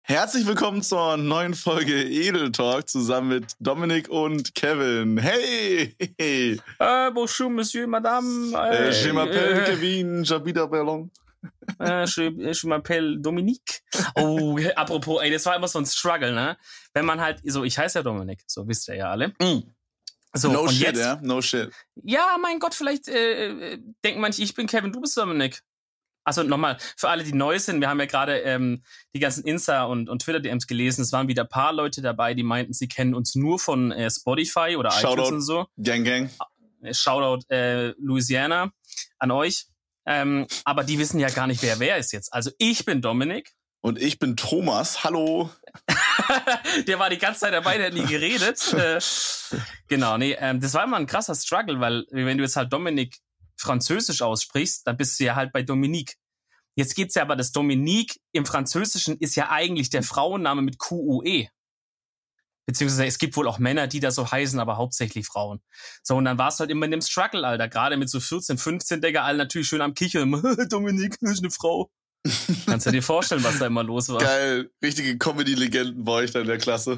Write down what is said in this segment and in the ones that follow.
Herzlich willkommen zur neuen Folge Edel Talk zusammen mit Dominik und Kevin. Hey! Bonjour, Monsieur, Madame. Je m'appelle Kevin, j'habite à Berlin. Je m'appelle Dominique. Oh, apropos, das war immer so ein Struggle, ne? Wenn man halt, so, ich heiße ja Dominik, so wisst ihr ja alle. So, No und shit, jetzt, ja? No shit. Ja, mein Gott, vielleicht denken manche, ich bin Kevin, du bist Dominik. Also nochmal, für alle, die neu sind, wir haben ja gerade die ganzen Insta- und Twitter-DMs gelesen. Es waren wieder ein paar Leute dabei, die meinten, sie kennen uns nur von Spotify oder Shoutout, iTunes und so. Gang. Shoutout Louisiana an euch. Aber die wissen ja gar nicht, wer ist jetzt. Also ich bin Dominik. Und ich bin Thomas. Hallo. Der war die ganze Zeit dabei, der hat nie geredet. Genau, nee, das war immer ein krasser Struggle, weil wenn du jetzt halt Dominik Französisch aussprichst, dann bist du ja halt bei Dominique. Jetzt gibt's ja aber, das Dominique im Französischen ist ja eigentlich der Frauenname mit Q-U-E. Beziehungsweise es gibt wohl auch Männer, die da so heißen, aber hauptsächlich Frauen. So, und dann warst du halt immer in dem Struggle, Alter. Gerade mit so 14, 15, Digga, alle natürlich schön am Kichern. Dominique, das ist eine Frau. Kannst du dir vorstellen, was da immer los war? Geil. Richtige Comedy-Legenden war ich da in der Klasse.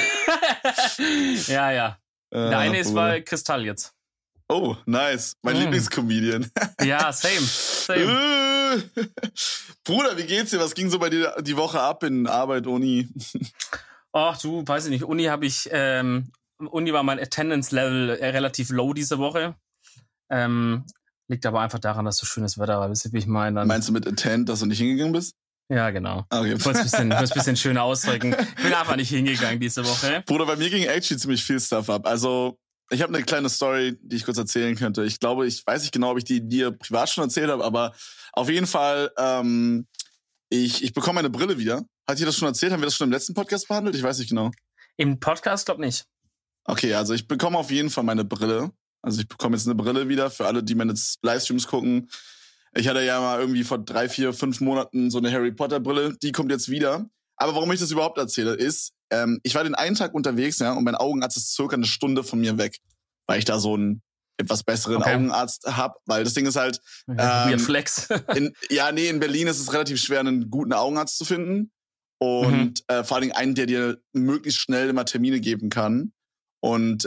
Ja. Der eine ist bei Kristall jetzt. Oh, nice. Mein Lieblingscomedian. Ja, same. Bruder, wie geht's dir? Was ging so bei dir die Woche ab in Arbeit, Uni? Ach du, weiß ich nicht. Uni war mein Attendance-Level relativ low diese Woche. Liegt aber einfach daran, dass so schönes Wetter war. Wisst ihr, wie ich meine? Meinst du mit Attend, dass du nicht hingegangen bist? Ja, genau. Okay. Ich wollte es ein bisschen schöner ausdrücken. Ich bin einfach nicht hingegangen diese Woche. Bruder, bei mir ging actually ziemlich viel Stuff ab. Also, ich habe eine kleine Story, die ich kurz erzählen könnte. Ich glaube, ich weiß nicht genau, ob ich die dir privat schon erzählt habe, aber auf jeden Fall, ich bekomme meine Brille wieder. Hat ihr das schon erzählt? Haben wir das schon im letzten Podcast behandelt? Ich weiß nicht genau. Im Podcast glaub nicht. Okay, also ich bekomme auf jeden Fall meine Brille. Also ich bekomme jetzt eine Brille wieder für alle, die meine Livestreams gucken. Ich hatte ja mal irgendwie vor 3, 4, 5 Monaten so eine Harry Potter Brille. Die kommt jetzt wieder. Aber warum ich das überhaupt erzähle, ist, ich war den einen Tag unterwegs, ja, und mein Augenarzt ist circa 1 Stunde von mir weg, weil ich da so einen etwas besseren Augenarzt hab. Weil das Ding ist halt, Flex. in Berlin ist es relativ schwer, einen guten Augenarzt zu finden. Und vor allen Dingen einen, der dir möglichst schnell immer Termine geben kann. Und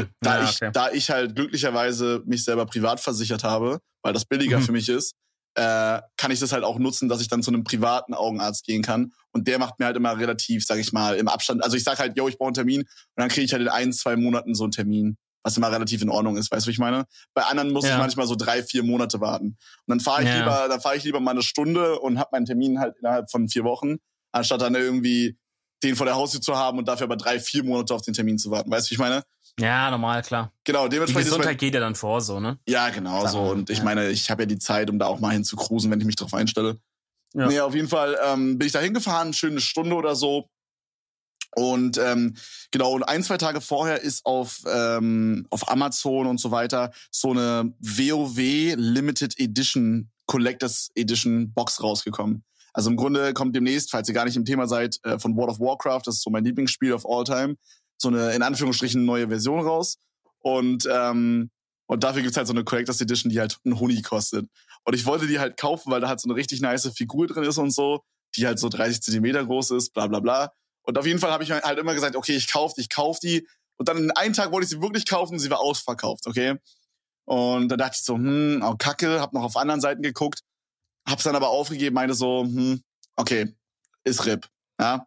da ich halt glücklicherweise mich selber privat versichert habe, weil das billiger für mich ist, kann ich das halt auch nutzen, dass ich dann zu einem privaten Augenarzt gehen kann. Und der macht mir halt immer relativ, sag ich mal, im Abstand. Also ich sag halt, ich brauche einen Termin. Und dann kriege ich halt in 1, 2 Monaten so einen Termin, was immer relativ in Ordnung ist. Weißt du, was ich meine? Bei anderen muss ich manchmal so 3, 4 Monate warten. Und dann fahre ich lieber mal 1 Stunde und habe meinen Termin halt innerhalb von 4 Wochen, anstatt dann irgendwie den vor der Haustür zu haben und dafür aber 3, 4 Monate auf den Termin zu warten. Weißt du, wie ich meine? Ja, normal, klar. Genau, dementsprechend. Die Gesundheit geht ja dann vor, so, ne? Ja, genau, klar, so. Und ich meine, ich habe ja die Zeit, um da auch mal hin zu cruisen, wenn ich mich drauf einstelle. Ja. Nee, auf jeden Fall bin ich da hingefahren, schöne Stunde oder so. Und genau, und 1, 2 Tage vorher ist auf Amazon und so weiter so eine WoW Limited Edition, Collectors Edition Box rausgekommen. Also im Grunde kommt demnächst, falls ihr gar nicht im Thema seid, von World of Warcraft, das ist so mein Lieblingsspiel of all time, so eine, in Anführungsstrichen, neue Version raus. Und dafür gibt's halt so eine Collectors Edition, die halt einen Honig kostet. Und ich wollte die halt kaufen, weil da halt so eine richtig nice Figur drin ist und so, die halt so 30 Zentimeter groß ist, bla bla bla. Und auf jeden Fall habe ich halt immer gesagt, okay, ich kauf die. Und dann einen Tag wollte ich sie wirklich kaufen und sie war ausverkauft, okay? Und dann dachte ich so, oh Kacke, hab noch auf anderen Seiten geguckt, hab's dann aber aufgegeben, meinte so, okay, ist RIP, ja?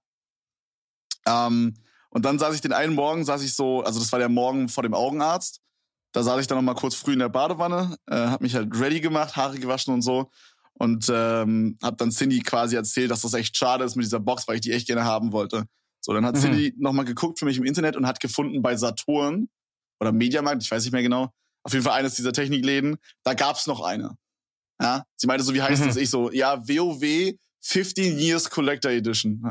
Und dann saß ich den einen Morgen, also das war der Morgen vor dem Augenarzt, da saß ich dann noch mal kurz früh in der Badewanne, hab mich halt ready gemacht, Haare gewaschen und so und hab dann Cindy quasi erzählt, dass das echt schade ist mit dieser Box, weil ich die echt gerne haben wollte. So, dann hat Cindy noch mal geguckt für mich im Internet und hat gefunden bei Saturn oder Mediamarkt, ich weiß nicht mehr genau, auf jeden Fall eines dieser Technikläden, da gab's noch eine. Ja, sie meinte so, wie heißt das? Ich so, ja, WoW 15 Years Collector Edition.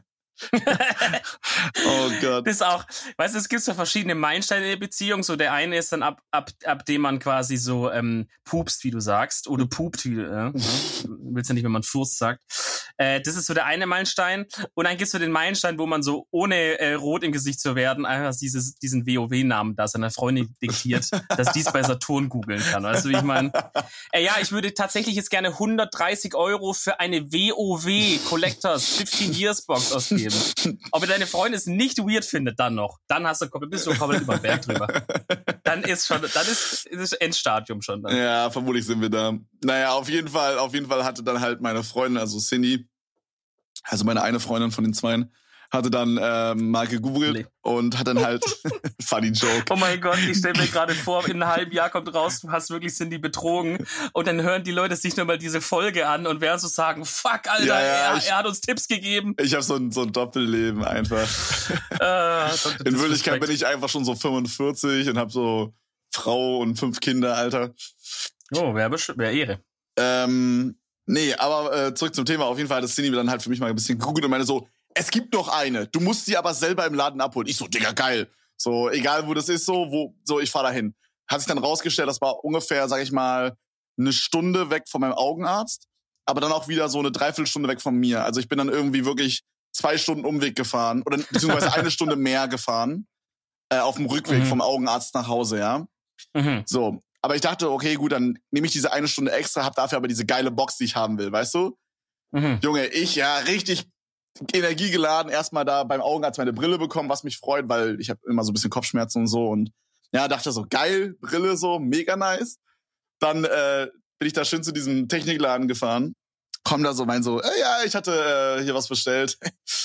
Oh Gott. Das ist auch, weißt du, es gibt so verschiedene Meilensteine in der Beziehung. So der eine ist dann ab dem man quasi so pupst, wie du sagst, oder pupt, wie willst ja nicht, wenn man Furst sagt. Das ist so der eine Meilenstein. Und dann gibt's so den Meilenstein, wo man so ohne rot im Gesicht zu werden einfach diesen WoW-Namen da seiner Freundin diktiert, dass dies bei Saturn googeln kann. Weißt du, wie ich meine? Ja, ich würde tatsächlich jetzt gerne 130 € für eine WoW Collectors 15 Years Box ausgeben. Ob deine Freundin es nicht weird findet, dann noch. Dann bist du komplett über den Berg drüber. Dann ist Endstadium schon dann. Ja, vermutlich sind wir da. Naja, auf jeden Fall hatte dann halt meine Freundin, also Cindy, also meine eine Freundin von den zweien, hatte dann mal gegoogelt und hat dann halt funny Joke. Oh mein Gott, ich stelle mir gerade vor, in einem halben Jahr kommt raus, du hast wirklich Cindy betrogen und dann hören die Leute sich nochmal diese Folge an und werden so sagen, fuck, Alter, er hat uns Tipps gegeben. Ich habe so ein Doppelleben einfach. In Wirklichkeit bin ich einfach schon so 45 und habe so Frau und 5 Kinder, Alter. Oh, wär Ehre. Nee, aber zurück zum Thema. Auf jeden Fall hat das Cindy dann halt für mich mal ein bisschen gegoogelt und meinte so, es gibt noch eine, du musst sie aber selber im Laden abholen. Ich so, Digga, geil. So, egal wo das ist, ich fahr dahin. Hat sich dann rausgestellt, das war ungefähr, sag ich mal, eine Stunde weg von meinem Augenarzt, aber dann auch wieder so eine Dreiviertelstunde weg von mir. Also ich bin dann irgendwie wirklich 2 Stunden Umweg gefahren oder beziehungsweise 1 Stunde mehr gefahren auf dem Rückweg vom Augenarzt nach Hause, ja. So, aber ich dachte, okay, gut, dann nehme ich diese 1 Stunde extra, hab dafür aber diese geile Box, die ich haben will, weißt du? Junge, ich richtig Energie geladen, erstmal da beim Augenarzt meine Brille bekommen, was mich freut, weil ich habe immer so ein bisschen Kopfschmerzen und so und ja, dachte so, geil, Brille so, mega nice. Dann bin ich da schön zu diesem Technikladen gefahren, komm da so, ja, ich hatte hier was bestellt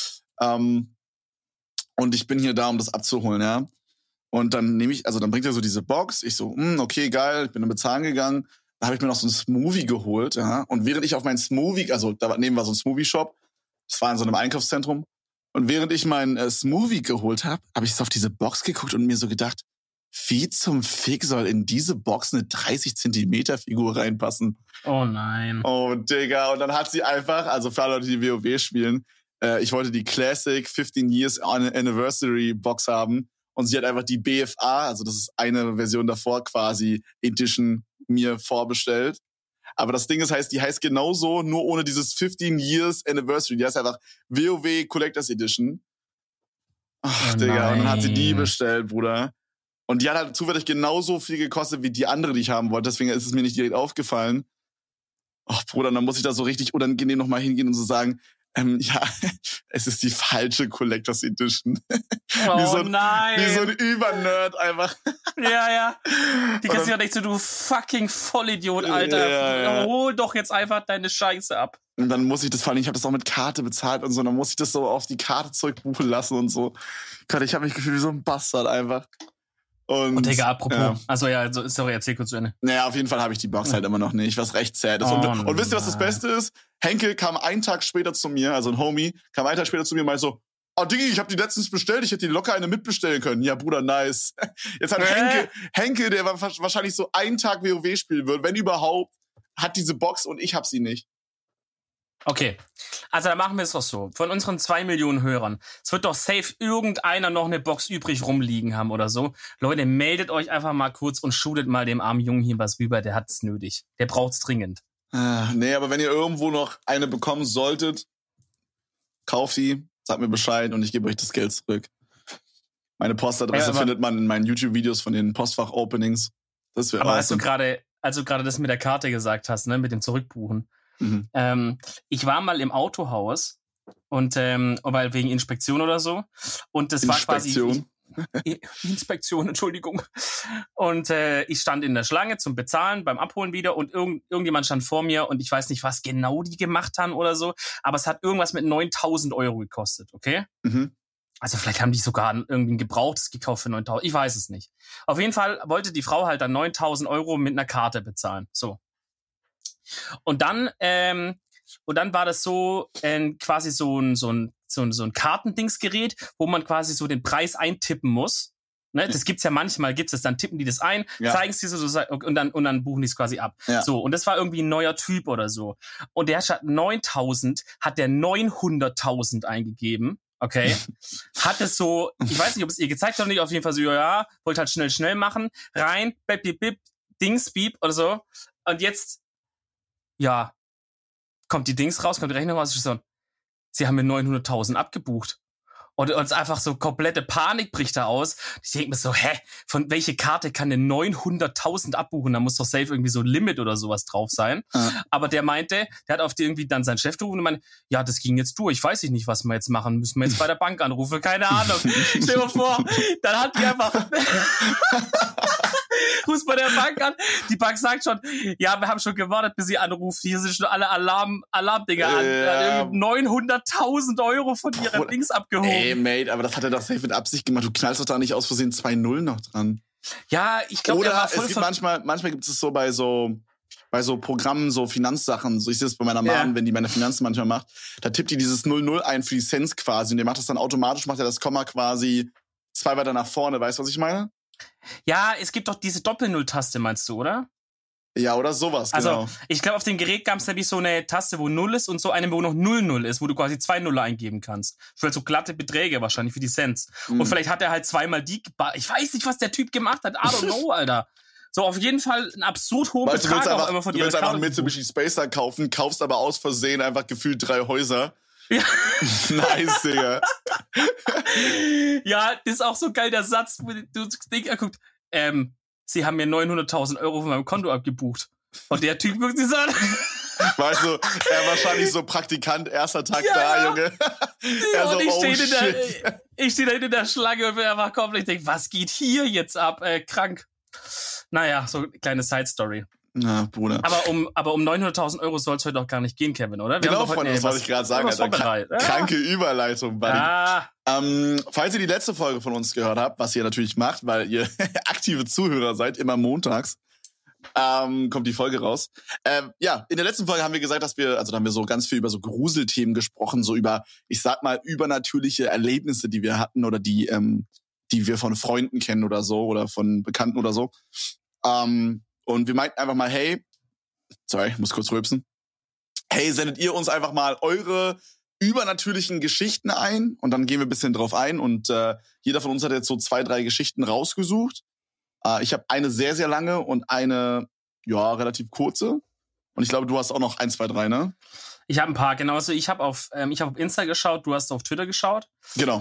und ich bin hier da, um das abzuholen, ja. Und dann dann bringt er so diese Box, ich so, okay, geil, ich bin dann bezahlen gegangen, da habe ich mir noch so ein Smoothie geholt, ja, und während ich auf meinen Smoothie, also da neben war so ein Smoothie-Shop, das war in so einem Einkaufszentrum. Und während ich meinen Smoothie geholt habe, habe ich so auf diese Box geguckt und mir so gedacht, wie zum Fick soll in diese Box eine 30 Zentimeter Figur reinpassen? Oh nein. Oh, Digga. Und dann hat sie einfach, also für alle Leute, die WoW spielen, ich wollte die Classic 15 Years Anniversary Box haben. Und sie hat einfach die BFA, also das ist eine Version davor quasi, Edition mir vorbestellt. Aber das Ding heißt, die heißt genauso, nur ohne dieses 15 Years Anniversary. Die heißt einfach WoW Collectors Edition. Ach, Digga. Nein. Und dann hat sie die bestellt, Bruder. Und die hat halt zufällig genauso viel gekostet wie die andere, die ich haben wollte. Deswegen ist es mir nicht direkt aufgefallen. Ach, Bruder, dann muss ich da so richtig unangenehm nochmal hingehen und so sagen, ja, es ist die falsche Collectors Edition. Oh nein. Wie so ein Übernerd einfach. Ja. Die kannst du ja nicht so, du fucking Vollidiot, Alter. Ja. Hol doch jetzt einfach deine Scheiße ab. Und dann muss ich das, vor allem, ich habe das auch mit Karte bezahlt und so, dann muss ich das so auf die Karte zurückbuchen lassen und so. Gott, ich habe mich gefühlt wie so ein Bastard einfach. Und Digga, apropos. Ja. Also ja, sorry, erzähl kurz zu Ende. Naja, auf jeden Fall habe ich die Box halt immer noch nicht, was recht sad ist. Und wisst ihr, was das Beste ist? Henkel kam einen Tag später zu mir, also ein Homie, kam einen Tag später zu mir und meinte so, Diggi, ich habe die letztens bestellt, ich hätte die locker eine mitbestellen können. Ja, Bruder, nice. Jetzt hat Henkel, der wahrscheinlich so einen Tag WoW spielen wird, wenn überhaupt, hat diese Box und ich hab sie nicht. Okay, also dann machen wir es doch so. Von unseren 2 Millionen Hörern, es wird doch safe irgendeiner noch eine Box übrig rumliegen haben oder so. Leute, meldet euch einfach mal kurz und shootet mal dem armen Jungen hier was rüber, der hat's nötig. Der braucht's dringend. Nee, aber wenn ihr irgendwo noch eine bekommen solltet, kauft sie, sagt mir Bescheid und ich gebe euch das Geld zurück. Meine Postadresse findet man in meinen YouTube-Videos von den Postfach-Openings. Das wäre awesome. Aber als du gerade das mit der Karte gesagt hast, ne, mit dem Zurückbuchen. Ich war mal im Autohaus und weil wegen Inspektion oder so und das war quasi Inspektion, Entschuldigung. Und ich stand in der Schlange zum Bezahlen beim Abholen wieder und irgendjemand stand vor mir und ich weiß nicht, was genau die gemacht haben oder so, aber es hat irgendwas mit 9.000 € gekostet, okay? Also vielleicht haben die sogar irgendwie ein Gebrauchtes gekauft für 9.000, ich weiß es nicht. Auf jeden Fall wollte die Frau halt dann 9.000 € mit einer Karte bezahlen, so. Und dann war das so quasi so ein Kartendingsgerät, wo man quasi so den Preis eintippen muss. Ne? Das gibt's ja manchmal, dann tippen die das ein, zeigen es dir so und dann buchen die es quasi ab. Ja. So, und das war irgendwie ein neuer Typ oder so. Und der statt 9.000 hat der 900.000 eingegeben. Okay. Hat es so, ich weiß nicht, ob es ihr gezeigt hat oder nicht, auf jeden Fall so, ja, wollte halt schnell machen, rein, bip, Dings, beep oder so. Und jetzt, ja, kommt die Dings raus, kommt die Rechnung raus, so, sie haben mir 900.000 abgebucht. Und uns einfach so komplette Panik bricht da aus. Ich denke mir so, von welche Karte kann denn 900.000 abbuchen? Da muss doch safe irgendwie so ein Limit oder sowas drauf sein. Aber der meinte, der hat auf die irgendwie dann seinen Chef gerufen und meinte, ja, das ging jetzt durch, weiß ich nicht, was wir jetzt machen. Müssen wir jetzt bei der Bank anrufen? Keine Ahnung. Stell dir mal vor, dann hat die einfach... rufst bei der Bank an. Die Bank sagt schon, ja, wir haben schon gewartet, bis sie anruft. Hier sind schon alle Alarmdinger an. Ja. 900.000 € von ihren Dings abgehoben. Ey, Mate, aber das hat er doch safe mit Absicht gemacht. Du knallst doch da nicht aus Versehen 2-0 noch dran. Ja, ich glaube, oder es gibt manchmal gibt es so bei so Programmen, so Finanzsachen, so ich sehe es bei meiner Mom, wenn die meine Finanzen manchmal macht, da tippt die dieses 00 ein für die Cents quasi und der macht das dann automatisch, macht er das Komma quasi 2 weiter nach vorne, weißt du, was ich meine? Ja, es gibt doch diese Doppel-Null-Taste, meinst du, oder? Ja, oder sowas, genau. Also, ich glaube, auf dem Gerät gab es nämlich so eine Taste, wo 0 ist und so eine, wo noch 00 ist, wo du quasi 2 Nuller eingeben kannst. Für so glatte Beträge wahrscheinlich, für die Cents. Und vielleicht hat er halt zweimal die... Ich weiß nicht, was der Typ gemacht hat. I don't know, Alter. So, auf jeden Fall ein absurd hoher Betrag auch immer von dir. Du willst einfach einen Mitsubishi Spacer kaufen, kaufst aber aus Versehen einfach gefühlt 3 Häuser. Ja. Nice, Digga. Ja, das ist auch so geil, der Satz, wo du guckst, sie haben mir 900.000 € von meinem Konto abgebucht. Und der Typ guckt sich so an. Weißt du, er wahrscheinlich so Praktikant, erster Tag da, Junge. Ja, und ich stehe da in der Schlange und bin einfach komplett, ich denke, was geht hier jetzt ab? Krank. Naja, so eine kleine Side-Story. Na, Bruder. Aber um 900.000 € soll es heute auch gar nicht gehen, Kevin, oder? Genau, Freunde, das wollte ich gerade sagen. Kranke Überleitung, Buddy. Falls ihr die letzte Folge von uns gehört habt, was ihr natürlich macht, weil ihr aktive Zuhörer seid, immer montags, kommt die Folge raus. In der letzten Folge haben wir gesagt, da haben wir so ganz viel über so Gruselthemen gesprochen, so über, ich sag mal, übernatürliche Erlebnisse, die wir hatten oder die wir von Freunden kennen oder so oder von Bekannten oder so. Und wir meinten einfach mal, hey, sorry, ich muss kurz rülpsen. Hey, sendet ihr uns einfach mal eure übernatürlichen Geschichten ein und dann gehen wir ein bisschen drauf ein und jeder von uns hat jetzt so 2, 3 Geschichten rausgesucht. Ich habe eine sehr, sehr lange und eine, relativ kurze. Und ich glaube, du hast auch noch 1, 2, 3, ne? Ich habe ein paar, genau. Also ich habe auf Insta geschaut, du hast auf Twitter geschaut. Genau.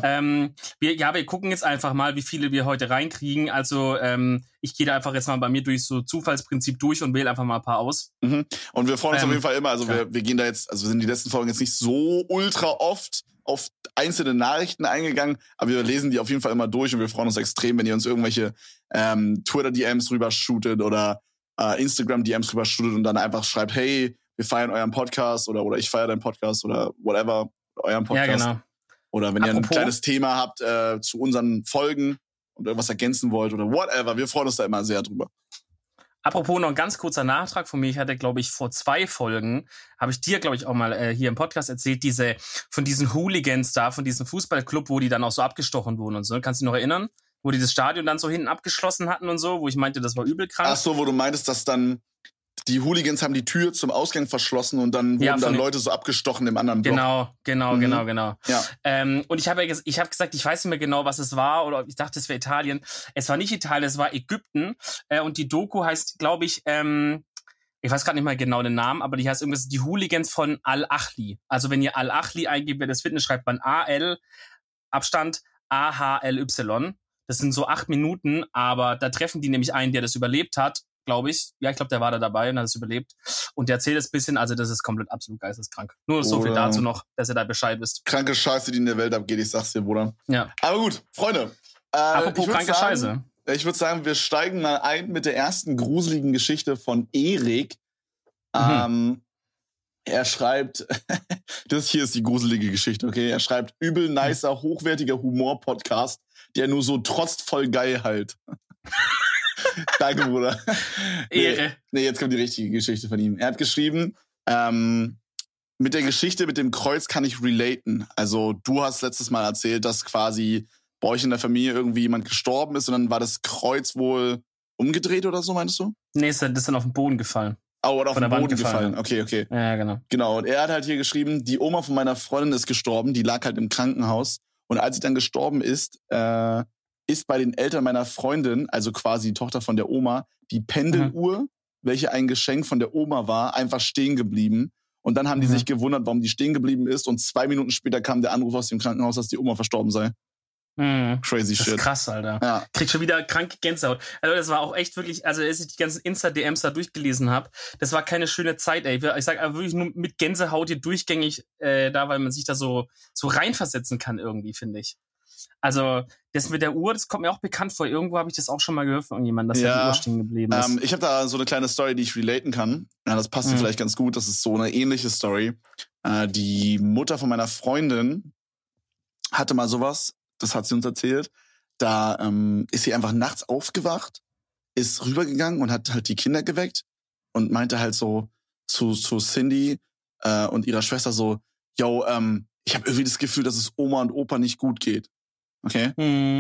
Wir gucken jetzt einfach mal, wie viele wir heute reinkriegen. Also ich gehe da einfach jetzt mal bei mir durch so Zufallsprinzip durch und wähle einfach mal ein paar aus. Mhm. Und wir freuen uns auf jeden Fall immer. Also wir gehen da jetzt, also wir sind die letzten Folgen jetzt nicht so ultra oft auf einzelne Nachrichten eingegangen, aber wir lesen die auf jeden Fall immer durch und wir freuen uns extrem, wenn ihr uns irgendwelche Twitter-DMs rübershootet oder Instagram-DMs rübershootet und dann einfach schreibt, hey, wir feiern euren Podcast oder ich feiere deinen Podcast oder whatever, euren Podcast. Ja, genau. Oder wenn ihr ein kleines Thema habt zu unseren Folgen und irgendwas ergänzen wollt oder whatever, wir freuen uns da immer sehr drüber. Apropos noch ein ganz kurzer Nachtrag von mir. Ich hatte, glaube ich, vor 2 Folgen, habe ich dir, glaube ich, auch mal hier im Podcast erzählt, von diesen Hooligans da, von diesem Fußballclub, wo die dann auch so abgestochen wurden und so. Kannst du dich noch erinnern? Wo die das Stadion dann so hinten abgeschlossen hatten und so, wo ich meinte, das war übel krank. Ach so, wo du meintest, dass dann die Hooligans haben die Tür zum Ausgang verschlossen und dann wurden dann Leute so abgestochen im anderen Block. Genau. Ja. Und ich habe gesagt, ich weiß nicht mehr genau, was es war, oder ich dachte, es wäre Italien. Es war nicht Italien, es war Ägypten. Und die Doku heißt, glaube ich, ich weiß gerade nicht mal genau den Namen, aber die heißt irgendwas, die Hooligans von Al-Ahli. Also wenn ihr Al-Ahli eingebt, wer das findet, schreibt man A-L, Abstand A-H-L-Y. Das sind so 8 Minuten, aber da treffen die nämlich einen, der das überlebt hat, glaube ich. Ja, ich glaube, der war da dabei und hat es überlebt. Und der erzählt es ein bisschen, also das ist komplett absolut geisteskrank. Nur so viel dazu noch, dass ihr da Bescheid wisst. Kranke Scheiße, die in der Welt abgeht, ich sag's dir, Bruder. Ja. Aber gut, Freunde. Apropos kranke Scheiße. Ich würde sagen, wir steigen mal ein mit der ersten gruseligen Geschichte von Erik. Er schreibt, das hier ist die gruselige Geschichte, okay? Er schreibt, übel nicer, hochwertiger Humor-Podcast, der nur so trotzt voll geil halt. Danke, Bruder. Ehre. Nee, jetzt kommt die richtige Geschichte von ihm. Er hat geschrieben, mit der Geschichte mit dem Kreuz kann ich relaten. Also du hast letztes Mal erzählt, dass quasi bei euch in der Familie irgendwie jemand gestorben ist und dann war das Kreuz wohl umgedreht oder so, meinst du? Nee, das ist dann auf den Boden gefallen. Oh, oder auf den Boden gefallen. Okay. Ja, genau. Genau, und er hat halt hier geschrieben, die Oma von meiner Freundin ist gestorben, die lag halt im Krankenhaus. Und als sie dann gestorben ist, ist bei den Eltern meiner Freundin, also quasi die Tochter von der Oma, die Pendeluhr, welche ein Geschenk von der Oma war, einfach stehen geblieben. Und dann haben die sich gewundert, warum die stehen geblieben ist. Und 2 Minuten später kam der Anruf aus dem Krankenhaus, dass die Oma verstorben sei. Crazy shit. Das ist krass, Alter. Ja. Krieg schon wieder kranke Gänsehaut. Also das war auch echt wirklich, also als ich die ganzen Insta-DMs da durchgelesen habe, das war keine schöne Zeit, ey. Ich sag aber wirklich nur mit Gänsehaut hier durchgängig da, weil man sich da so reinversetzen kann irgendwie, finde ich. Also das mit der Uhr, das kommt mir auch bekannt vor. Irgendwo habe ich das auch schon mal gehört von irgendjemandem, dass da die Uhr stehen geblieben ist. Ich habe da so eine kleine Story, die ich relaten kann. Ja, das passt dir vielleicht ganz gut. Das ist so eine ähnliche Story. Die Mutter von meiner Freundin hatte mal sowas, das hat sie uns erzählt. Da ist sie einfach nachts aufgewacht, ist rübergegangen und hat halt die Kinder geweckt und meinte halt so zu Cindy und ihrer Schwester so, yo, ich habe irgendwie das Gefühl, dass es Oma und Opa nicht gut geht. Okay?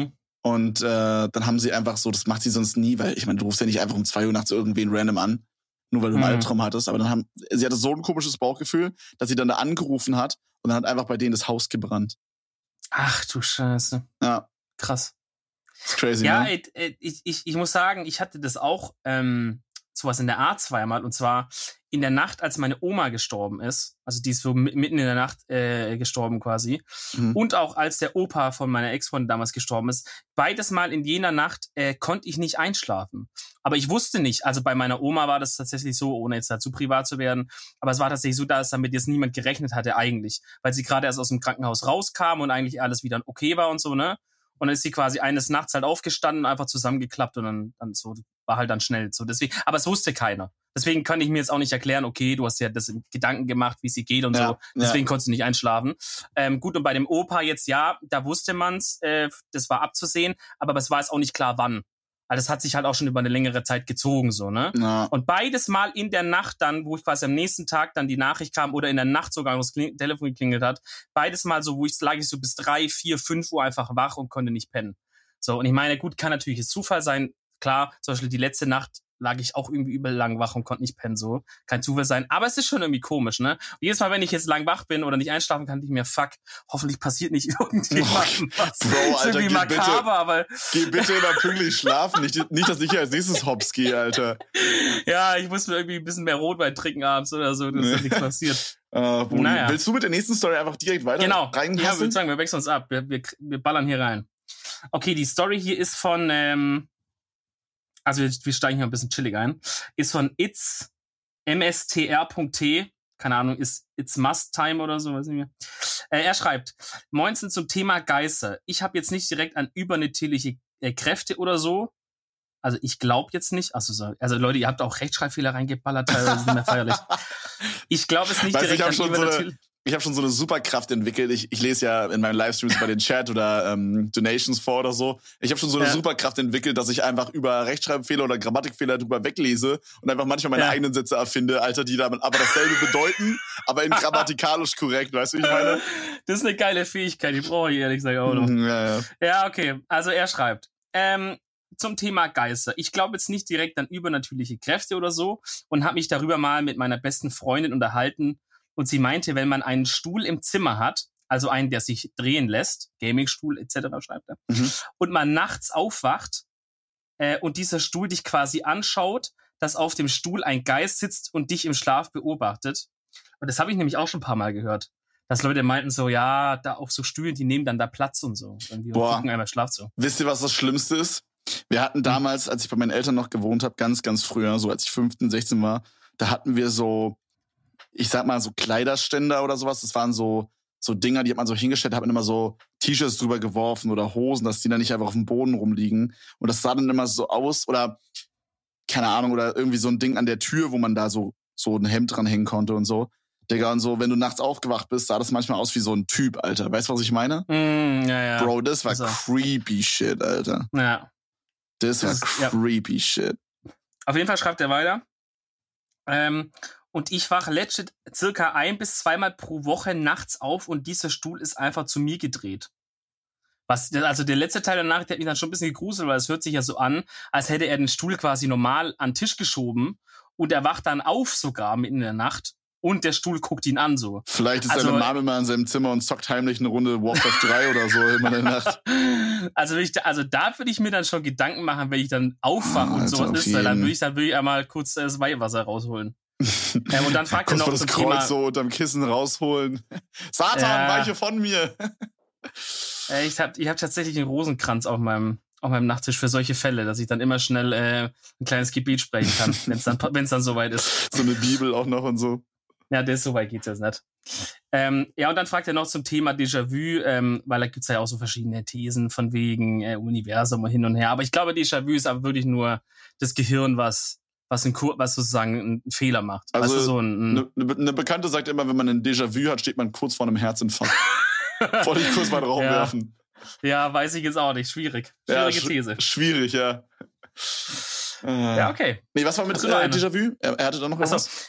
Und dann haben sie einfach so, das macht sie sonst nie, weil ich meine, du rufst ja nicht einfach um 2 Uhr nachts irgendwen random an, nur weil du einen Albtraum hattest. Aber dann sie hatte so ein komisches Bauchgefühl, dass sie dann da angerufen hat und dann hat einfach bei denen das Haus gebrannt. Ach du Scheiße. Ja. Krass. Das ist crazy, ja, ne? Ich muss sagen, ich hatte das auch sowas in der Art zweimal. Und zwar in der Nacht, als meine Oma gestorben ist. Also die ist so mitten in der Nacht gestorben quasi. Und auch als der Opa von meiner Ex-Freundin damals gestorben ist. Beides Mal in jener Nacht konnte ich nicht einschlafen. Aber ich wusste nicht, also bei meiner Oma war das tatsächlich so, ohne jetzt dazu privat zu werden, aber es war tatsächlich so, dass damit jetzt niemand gerechnet hatte eigentlich. Weil sie gerade erst aus dem Krankenhaus rauskam und eigentlich alles wieder okay war und so, ne? Und dann ist sie quasi eines Nachts halt aufgestanden, einfach zusammengeklappt und dann so, war halt dann schnell so. Deswegen, aber es wusste keiner. Deswegen kann ich mir jetzt auch nicht erklären, okay, du hast ja das in Gedanken gemacht, wie sie geht und so. Deswegen konntest du nicht einschlafen. Gut, und bei dem Opa jetzt, ja, da wusste man's, das war abzusehen, aber es war jetzt auch nicht klar, wann. Also das hat sich halt auch schon über eine längere Zeit gezogen, so, ne? Ja. Und beides Mal in der Nacht dann, wo ich quasi am nächsten Tag dann die Nachricht kam oder in der Nacht sogar das Telefon geklingelt hat, beides Mal so, lag ich so bis 3, 4, 5 Uhr einfach wach und konnte nicht pennen. So, und ich meine, gut, kann natürlich jetzt Zufall sein. Klar, zum Beispiel die letzte Nacht lag ich auch irgendwie übel lang wach und konnte nicht pennen, so. Kein Zufall sein. Aber es ist schon irgendwie komisch, ne? Und jedes Mal, wenn ich jetzt lang wach bin oder nicht einschlafen kann, denke ich mir, fuck, hoffentlich passiert nicht irgendjemandem was. Bro, Alter, irgendwie makaber, aber geh bitte immer pünktlich schlafen. Nicht, dass ich hier als nächstes hops gehe, Alter. Ja, ich muss mir irgendwie ein bisschen mehr Rotwein trinken abends oder so, dass nichts passiert. Naja. Willst du mit der nächsten Story einfach direkt weiter reinpassen? Ja, würde sagen, wir wechseln uns ab. Wir ballern hier rein. Okay, die Story hier ist von, also wir steigen hier ein bisschen chillig ein, ist von mstr.t, keine Ahnung, ist It's Must Time oder so, weiß nicht mehr. Er schreibt, Moinsen zum Thema Geister. Ich habe jetzt nicht direkt an übernatürliche Kräfte oder so. Also ich glaube jetzt nicht. Also Leute, ihr habt auch Rechtschreibfehler reingeballert, teilweise nicht mehr feierlich. Ich glaube es nicht direkt an übernatürliche... Ich habe schon so eine Superkraft entwickelt. Ich lese ja in meinen Livestreams bei den Chat oder Donations vor oder so. Ich habe schon so eine Superkraft entwickelt, dass ich einfach über Rechtschreibfehler oder Grammatikfehler drüber weglese und einfach manchmal meine eigenen Sätze erfinde, Alter, die dann aber dasselbe bedeuten, aber in grammatikalisch korrekt. Weißt du, wie ich meine? Das ist eine geile Fähigkeit, die brauche ich ehrlich gesagt auch noch. Ja, okay. Also er schreibt, zum Thema Geister. Ich glaube jetzt nicht direkt an übernatürliche Kräfte oder so und habe mich darüber mal mit meiner besten Freundin unterhalten. Und sie meinte, wenn man einen Stuhl im Zimmer hat, also einen, der sich drehen lässt, Gamingstuhl etc., schreibt er, und man nachts aufwacht und dieser Stuhl dich quasi anschaut, dass auf dem Stuhl ein Geist sitzt und dich im Schlaf beobachtet. Und das habe ich nämlich auch schon ein paar Mal gehört, dass Leute meinten so, ja, da auf so Stühlen, die nehmen dann da Platz und so. Und wir gucken einmal Schlaf zu. Wisst ihr, was das Schlimmste ist? Wir hatten damals, als ich bei meinen Eltern noch gewohnt habe, ganz, ganz früher, so als ich 15, 16 war, da hatten wir so, ich sag mal, so Kleiderständer oder sowas. Das waren so Dinger, die hat man so hingestellt, hat man immer so T-Shirts drüber geworfen oder Hosen, dass die dann nicht einfach auf dem Boden rumliegen. Und das sah dann immer so aus oder, keine Ahnung, oder irgendwie so ein Ding an der Tür, wo man da so ein Hemd dran hängen konnte und so. Digga, und so, wenn du nachts aufgewacht bist, sah das manchmal aus wie so ein Typ, Alter. Weißt du, was ich meine? Ja. Bro, das war creepy shit, Alter. Ja. Das war creepy shit. Auf jeden Fall schreibt er weiter. Und ich wache legit circa 1 bis 2 Mal pro Woche nachts auf und dieser Stuhl ist einfach zu mir gedreht. Also der letzte Teil der Nachricht hat mich dann schon ein bisschen gegruselt, weil es hört sich ja so an, als hätte er den Stuhl quasi normal an den Tisch geschoben und er wacht dann auf sogar mitten in der Nacht und der Stuhl guckt ihn an so. Vielleicht ist seine Mom immer in seinem Zimmer und zockt heimlich eine Runde Warcraft 3 oder so immer in der Nacht. Also da würde ich mir dann schon Gedanken machen, wenn ich dann aufwache und sowas ist, dann würde ich einmal kurz das Weihwasser rausholen. Und dann fragt er noch das Kreuz Thema, so unterm Kissen rausholen. Satan, weiche von mir. Ich hab tatsächlich einen Rosenkranz auf meinem Nachttisch für solche Fälle, dass ich dann immer schnell ein kleines Gebet sprechen kann, wenn es dann soweit ist. So eine Bibel auch noch und so. Ja, so weit geht's jetzt nicht. Und dann fragt er noch zum Thema Déjà-vu, weil da gibt's ja auch so verschiedene Thesen von wegen Universum und hin und her. Aber ich glaube, Déjà-vu ist aber wirklich nur das Gehirn, was sozusagen einen Fehler macht. Also weißt du, so eine Bekannte sagt immer, wenn man ein Déjà-vu hat, steht man kurz vor einem Herzinfarkt. Wollte ich kurz mal in den Raum werfen. Ja, weiß ich jetzt auch nicht. Schwierige These. Schwierig, ja. Ja, okay. Nee, was war mit Déjà-vu? Er hatte da noch was?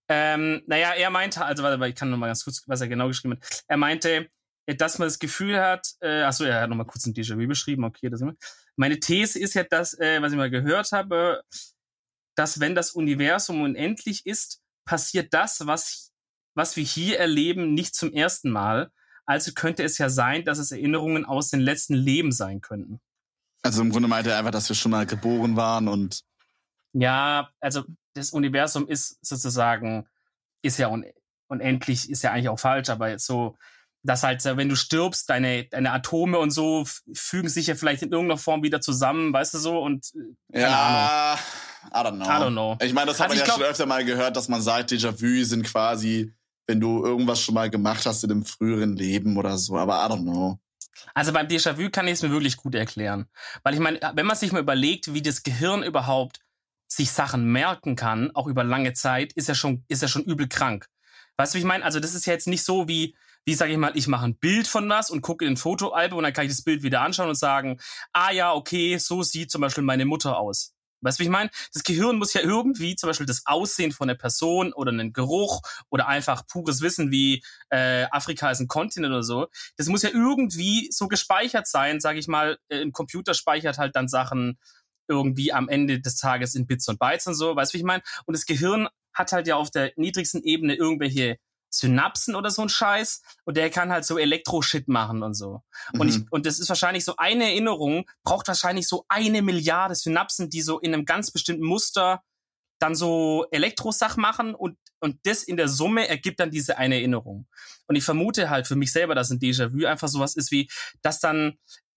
Er meinte, also warte, ich kann noch mal ganz kurz, was er genau geschrieben hat. Er meinte, dass man das Gefühl hat, er hat noch mal kurz ein Déjà-vu beschrieben, okay, das immer. Meine These ist ja, dass, was ich mal gehört habe, dass wenn das Universum unendlich ist, passiert das, was wir hier erleben, nicht zum ersten Mal. Also könnte es ja sein, dass es Erinnerungen aus den letzten Leben sein könnten. Also im Grunde meinte er einfach, dass wir schon mal geboren waren und... Ja, also das Universum ist sozusagen, ist ja unendlich, ist ja eigentlich auch falsch, aber so, dass halt, wenn du stirbst, deine Atome und so fügen sich ja vielleicht in irgendeiner Form wieder zusammen, weißt du so, und keine Ahnung. I don't know. Ich meine, das hat man ja schon öfter mal gehört, dass man sagt, Déjà-vu sind quasi, wenn du irgendwas schon mal gemacht hast in einem früheren Leben oder so, aber I don't know. Also beim Déjà-vu kann ich es mir wirklich gut erklären. Weil ich meine, wenn man sich mal überlegt, wie das Gehirn überhaupt sich Sachen merken kann, auch über lange Zeit, ist ja schon übel krank. Weißt du, wie ich meine? Also das ist ja jetzt nicht so wie sage ich mal, ich mache ein Bild von was und gucke in ein Fotoalbum und dann kann ich das Bild wieder anschauen und sagen, ja, okay, so sieht zum Beispiel meine Mutter aus. Weißt du, wie ich meine? Das Gehirn muss ja irgendwie zum Beispiel das Aussehen von einer Person oder einen Geruch oder einfach pures Wissen wie Afrika ist ein Kontinent oder so. Das muss ja irgendwie so gespeichert sein, sage ich mal. Ein Computer speichert halt dann Sachen irgendwie am Ende des Tages in Bits und Bytes und so. Weißt du, wie ich meine? Und das Gehirn hat halt ja auf der niedrigsten Ebene irgendwelche Synapsen oder so ein Scheiß und der kann halt so Elektro-Shit machen und so. Und das ist wahrscheinlich so eine Erinnerung, braucht wahrscheinlich so 1 Milliarde Synapsen, die so in einem ganz bestimmten Muster dann so Elektrosach machen und das in der Summe ergibt dann diese eine Erinnerung. Und ich vermute halt für mich selber, dass ein Déjà-vu einfach sowas ist wie, dass dann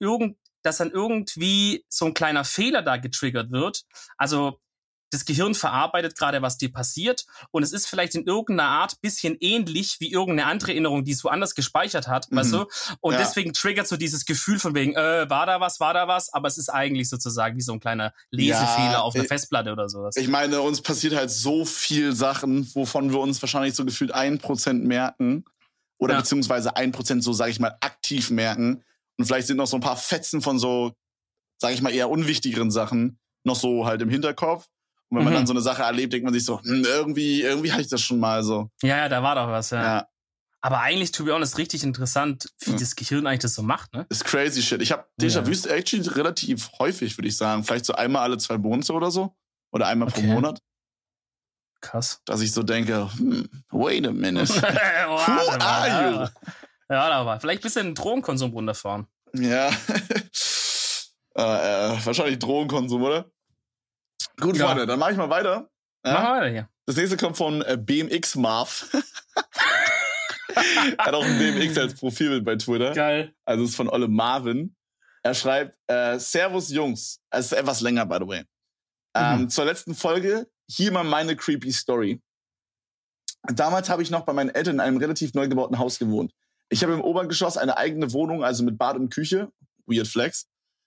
irgendwie so ein kleiner Fehler da getriggert wird. Also das Gehirn verarbeitet gerade, was dir passiert und es ist vielleicht in irgendeiner Art bisschen ähnlich wie irgendeine andere Erinnerung, die es woanders gespeichert hat, weißt du? Und deswegen triggert so dieses Gefühl von wegen, war da was, aber es ist eigentlich sozusagen wie so ein kleiner Lesefehler auf einer Festplatte oder sowas. Ich meine, uns passiert halt so viel Sachen, wovon wir uns wahrscheinlich so gefühlt 1% merken oder beziehungsweise 1% so, sage ich mal, aktiv merken und vielleicht sind noch so ein paar Fetzen von so, sage ich mal, eher unwichtigeren Sachen noch so halt im Hinterkopf. Und wenn man dann so eine Sache erlebt, denkt man sich so, irgendwie habe ich das schon mal so. Ja, da war doch was, ja. Aber eigentlich, to be honest, richtig interessant, wie das Gehirn eigentlich das so macht, ne? Ist crazy shit. Ich habe Déjà-vus actually relativ häufig, würde ich sagen. Vielleicht so einmal alle 2 Monate oder so. Oder einmal pro Monat. Krass. Dass ich so denke, wait a minute. Who are you? Ja, aber vielleicht ein bisschen Drogenkonsum runterfahren. Ja. Wahrscheinlich Drogenkonsum, oder? Gut, Freunde, dann mache ich mal weiter. Ja? Mach weiter hier. Das nächste kommt von BMX Marv. Er hat auch ein BMX als Profilbild bei Twitter. Geil. Also es ist von Olle Marvin. Er schreibt, Servus Jungs. Es ist etwas länger, by the way. Zur letzten Folge, hier mal meine creepy Story. Damals habe ich noch bei meinen Eltern in einem relativ neu gebauten Haus gewohnt. Ich habe im Obergeschoss eine eigene Wohnung, also mit Bad und Küche. Weird Flex.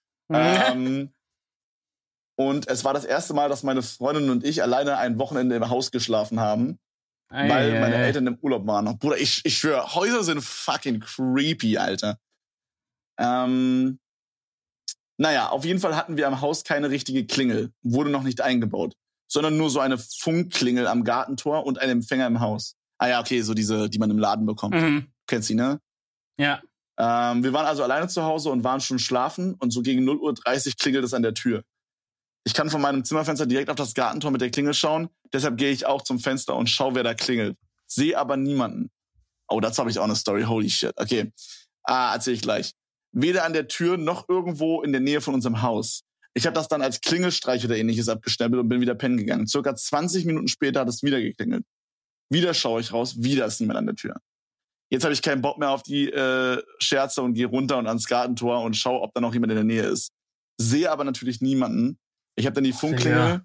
Und es war das erste Mal, dass meine Freundin und ich alleine ein Wochenende im Haus geschlafen haben, weil meine Eltern im Urlaub waren. Bruder, ich schwöre, Häuser sind fucking creepy, Alter. Naja, auf jeden Fall hatten wir am Haus keine richtige Klingel, wurde noch nicht eingebaut, sondern nur so eine Funkklingel am Gartentor und einen Empfänger im Haus. Ah ja, okay, so diese, die man im Laden bekommt. Kennst du die, ne? Ja. Wir waren also alleine zu Hause und waren schon schlafen und so gegen 0:30 Uhr klingelt es an der Tür. Ich kann von meinem Zimmerfenster direkt auf das Gartentor mit der Klingel schauen. Deshalb gehe ich auch zum Fenster und schaue, wer da klingelt. Sehe aber niemanden. Oh, dazu habe ich auch eine Story. Holy shit. Okay. Erzähle ich gleich. Weder an der Tür noch irgendwo in der Nähe von unserem Haus. Ich habe das dann als Klingelstreich oder ähnliches abgestempelt und bin wieder pennen gegangen. Circa 20 Minuten später hat es wieder geklingelt. Wieder schaue ich raus, wieder ist niemand an der Tür. Jetzt habe ich keinen Bock mehr auf die Scherze und gehe runter und ans Gartentor und schaue, ob da noch jemand in der Nähe ist. Sehe aber natürlich niemanden. Ich habe dann die Funkklingel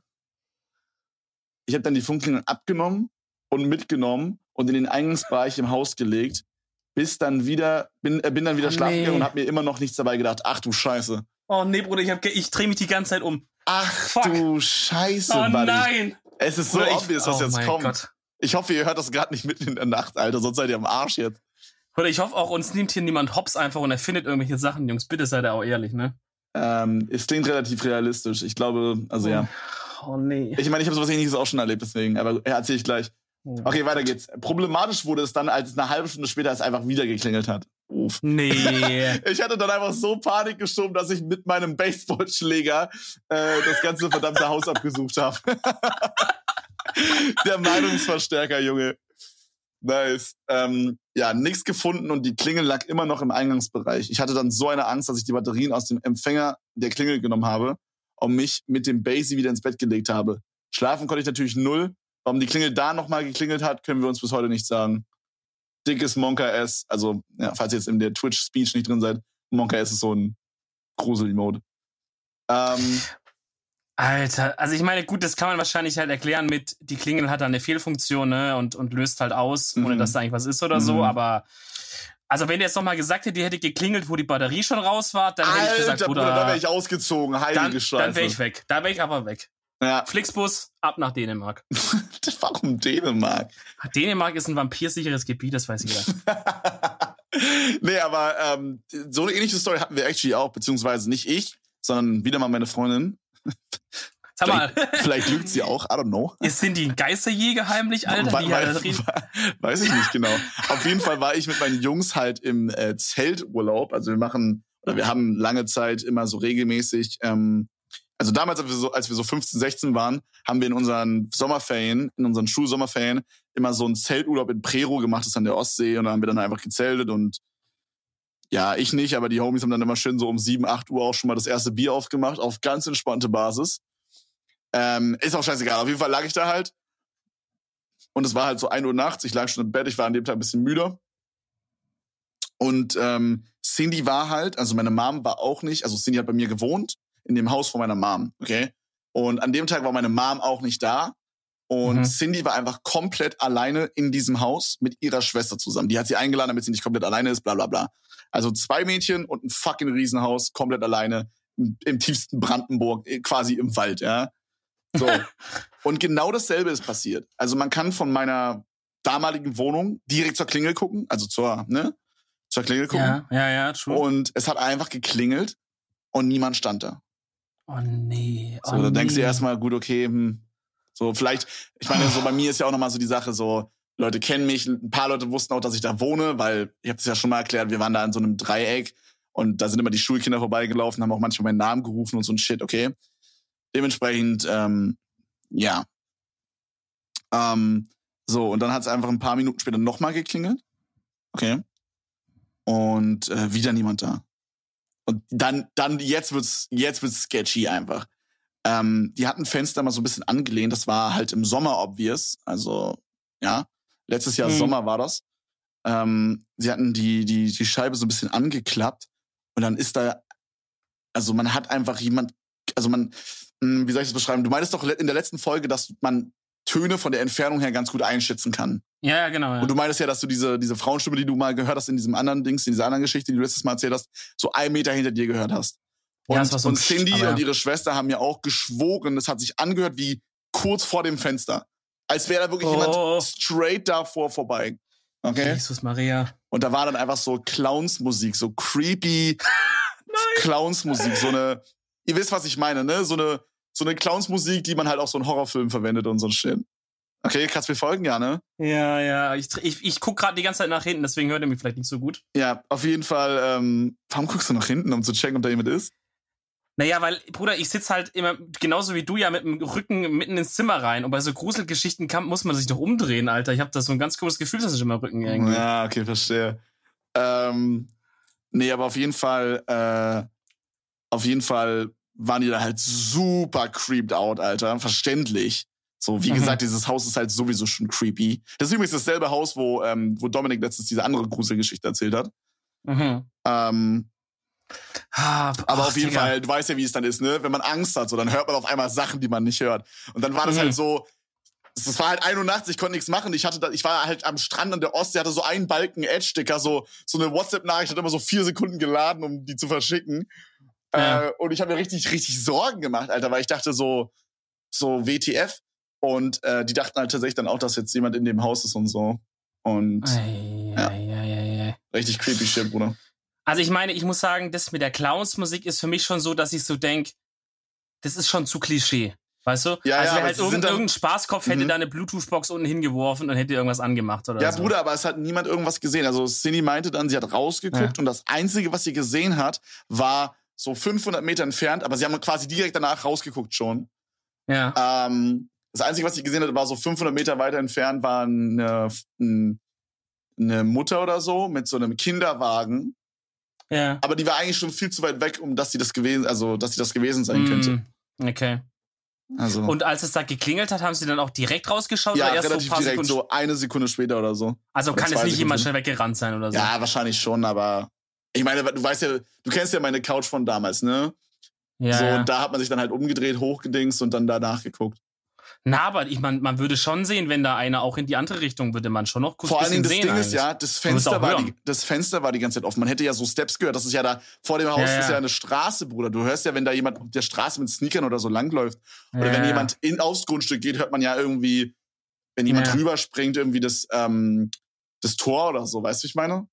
abgenommen und mitgenommen und in den Eingangsbereich im Haus gelegt, bin dann wieder schlafen gegangen und habe mir immer noch nichts dabei gedacht. Ach du Scheiße. Oh nee, Bruder, ich drehe mich die ganze Zeit um. Ach Fuck. Du Scheiße, oh, Buddy. Nein. Es ist so obvious, was jetzt kommt. Gott. Ich hoffe, ihr hört das gerade nicht mitten in der Nacht, Alter, sonst seid ihr am Arsch jetzt. Oder ich hoffe auch, uns nimmt hier niemand hops einfach und erfindet irgendwelche Sachen. Jungs, bitte seid ihr auch ehrlich, ne? Es klingt relativ realistisch. Ich glaube, ja. Oh nee. Ich meine, ich habe sowas Ähnliches auch schon erlebt, deswegen, aber erzähle ich gleich. Okay, weiter geht's. Problematisch wurde es dann, als eine halbe Stunde später es einfach wieder geklingelt hat. Uff. Nee. Ich hatte dann einfach so Panik geschoben, dass ich mit meinem Baseballschläger das ganze verdammte Haus abgesucht habe. Der Meinungsverstärker, Junge. Nice. Nichts gefunden und die Klingel lag immer noch im Eingangsbereich. Ich hatte dann so eine Angst, dass ich die Batterien aus dem Empfänger der Klingel genommen habe und mich mit dem Basie wieder ins Bett gelegt habe. Schlafen konnte ich natürlich null. Warum die Klingel da nochmal geklingelt hat, können wir uns bis heute nicht sagen. Dickes Monka S, also ja, falls ihr jetzt in der Twitch-Speech nicht drin seid, Monka S ist so ein Grusel-Emote. Alter, also ich meine, gut, das kann man wahrscheinlich halt erklären mit, die Klingel hat da eine Fehlfunktion, ne, und löst halt aus, ohne dass da eigentlich was ist oder so, aber also wenn der jetzt nochmal gesagt hätte, die hätte geklingelt, wo die Batterie schon raus war, dann hätte ich gesagt, Bruder, da wäre ich ausgezogen, heilige Scheiße. Dann wäre ich weg, da wäre ich aber weg. Ja. Flixbus, ab nach Dänemark. Warum Dänemark? Dänemark ist ein vampirsicheres Gebiet, das weiß jeder. Nee, aber so eine ähnliche Story hatten wir actually auch, beziehungsweise nicht ich, sondern wieder mal meine Freundin. Sag mal. Vielleicht lügt sie auch, I don't know. Sind die ein Geisterjäger heimlich, Alter? Weiß ich nicht genau. Auf jeden Fall war ich mit meinen Jungs halt im Zelturlaub. Also wir haben lange Zeit immer so regelmäßig, also damals, als wir so 15, 16 waren, haben wir in unseren Schulsommerferien immer so einen Zelturlaub in Prero gemacht, das ist an der Ostsee, und da haben wir dann einfach gezeltet und ja, ich nicht, aber die Homies haben dann immer schön so um 7, 8 Uhr auch schon mal das erste Bier aufgemacht, auf ganz entspannte Basis. Ist auch scheißegal, auf jeden Fall lag ich da halt und es war halt so 1 Uhr nachts, ich lag schon im Bett, ich war an dem Tag ein bisschen müder und Cindy war halt, also meine Mom war auch nicht, also Cindy hat bei mir gewohnt, in dem Haus von meiner Mom, okay? Und an dem Tag war meine Mom auch nicht da. Und Cindy war einfach komplett alleine in diesem Haus mit ihrer Schwester zusammen. Die hat sie eingeladen, damit sie nicht komplett alleine ist, bla bla bla. Also 2 Mädchen und ein fucking Riesenhaus, komplett alleine, im tiefsten Brandenburg, quasi im Wald, ja? So. Und genau dasselbe ist passiert. Also man kann von meiner damaligen Wohnung direkt zur Klingel gucken, also zur Klingel gucken. Ja, true. Und es hat einfach geklingelt und niemand stand da. Oh nee. So, da denkst du erstmal, gut, okay, so vielleicht, ich meine, so bei mir ist ja auch nochmal so die Sache, so Leute kennen mich, ein paar Leute wussten auch, dass ich da wohne, weil, ich habe das ja schon mal erklärt, wir waren da in so einem Dreieck und da sind immer die Schulkinder vorbeigelaufen, haben auch manchmal meinen Namen gerufen und so ein Shit, okay. Dementsprechend, ja. So, und dann hat es einfach ein paar Minuten später nochmal geklingelt. Okay. Und wieder niemand da. Und dann jetzt wird's sketchy einfach. Die hatten Fenster mal so ein bisschen angelehnt. Das war halt im Sommer obvious. Also, ja. Letztes Jahr Sommer war das. Sie hatten die Scheibe so ein bisschen angeklappt. Und dann ist da, also man hat einfach jemand, also man, wie soll ich das beschreiben? Du meintest doch in der letzten Folge, dass man Töne von der Entfernung her ganz gut einschätzen kann. Ja, genau. Ja. Und du meintest ja, dass du diese Frauenstimme, die du mal gehört hast in diesem anderen Dings, in dieser anderen Geschichte, die du letztes Mal erzählt hast, so 1 Meter hinter dir gehört hast. Und, ja, und Cindy und ihre Schwester haben mir auch geschworen, es hat sich angehört wie kurz vor dem Fenster. Als wäre da wirklich jemand straight davor vorbei. Okay? Jesus Maria. Und da war dann einfach so Clownsmusik, so creepy Clownsmusik, so eine, ihr wisst, was ich meine, ne? So eine Clownsmusik, die man halt auch so in Horrorfilmen verwendet und so ein Shit. Okay, kannst du mir folgen, ja, ne? Ja. Ich guck gerade die ganze Zeit nach hinten, deswegen hört ihr mich vielleicht nicht so gut. Ja, auf jeden Fall. Warum guckst du nach hinten, um zu checken, ob da jemand ist? Naja, weil, Bruder, ich sitz halt immer, genauso wie du, ja mit dem Rücken mitten ins Zimmer rein. Und bei so Gruselgeschichten muss man sich doch umdrehen, Alter. Ich habe da so ein ganz komisches Gefühl, dass ich immer Rücken irgendwie. Ja, okay, verstehe. Nee, aber auf jeden Fall waren die da halt super creeped out, Alter. Verständlich. So, wie gesagt, dieses Haus ist halt sowieso schon creepy. Das ist übrigens dasselbe Haus, wo Dominik letztens diese andere Gruselgeschichte erzählt hat. Aber auf jeden Fall, du weißt ja, wie es dann ist, ne? Wenn man Angst hat, so, dann hört man auf einmal Sachen, die man nicht hört. Und dann war das halt so, es war halt 1 Uhr nachts, ich konnte nichts machen. Ich war halt am Strand an der Ostsee, hatte so einen Balken Edge-Sticker, so eine WhatsApp-Nachricht, hat immer so 4 Sekunden geladen, um die zu verschicken. Und ich habe mir richtig, richtig Sorgen gemacht, Alter, weil ich dachte so WTF. Und die dachten halt tatsächlich dann auch, dass jetzt jemand in dem Haus ist und so. Und richtig creepy shit, Bruder. Also ich meine, ich muss sagen, das mit der Clowns-Musik ist für mich schon so, dass ich so denke, das ist schon zu Klischee. Weißt du? Ja, also ja, halt irgendein Spaßkopf hätte da eine Bluetooth-Box unten hingeworfen und hätte irgendwas angemacht oder so. Ja, Bruder, aber es hat niemand irgendwas gesehen. Also Cindy meinte dann, sie hat rausgeguckt und das Einzige, was sie gesehen hat, war so 500 Meter entfernt, aber sie haben quasi direkt danach rausgeguckt schon. Ja. Das Einzige, was sie gesehen hat, war so 500 Meter weiter entfernt, war eine Mutter oder so mit so einem Kinderwagen. Ja. Aber die war eigentlich schon viel zu weit weg, dass sie das gewesen sein könnte. Okay. Also. Und als es da geklingelt hat, haben sie dann auch direkt rausgeschaut? Ja, oder erst relativ so ein paar direkt, Sekunden? so 1 Sekunde später oder so. Also oder kann jetzt nicht jemand schnell weggerannt sein oder so? Ja, wahrscheinlich schon, aber ich meine, du weißt ja, du kennst ja meine Couch von damals, ne? Ja. So, und da hat man sich dann halt umgedreht, hochgedingst und dann danach geguckt. Na, aber man würde schon sehen, wenn da einer auch in die andere Richtung, würde man schon noch kurz vor allen Dingen das sehen Ding eigentlich. ist ja, das Fenster war die ganze Zeit offen. Man hätte ja so Steps gehört. Das ist ja da, vor dem Haus ist ja eine Straße, Bruder. Du hörst ja, wenn da jemand auf der Straße mit Sneakern oder so langläuft. Oder wenn jemand aufs Grundstück geht, hört man ja irgendwie, wenn jemand drüber springt, irgendwie das Tor oder so. Weißt du, wie ich meine?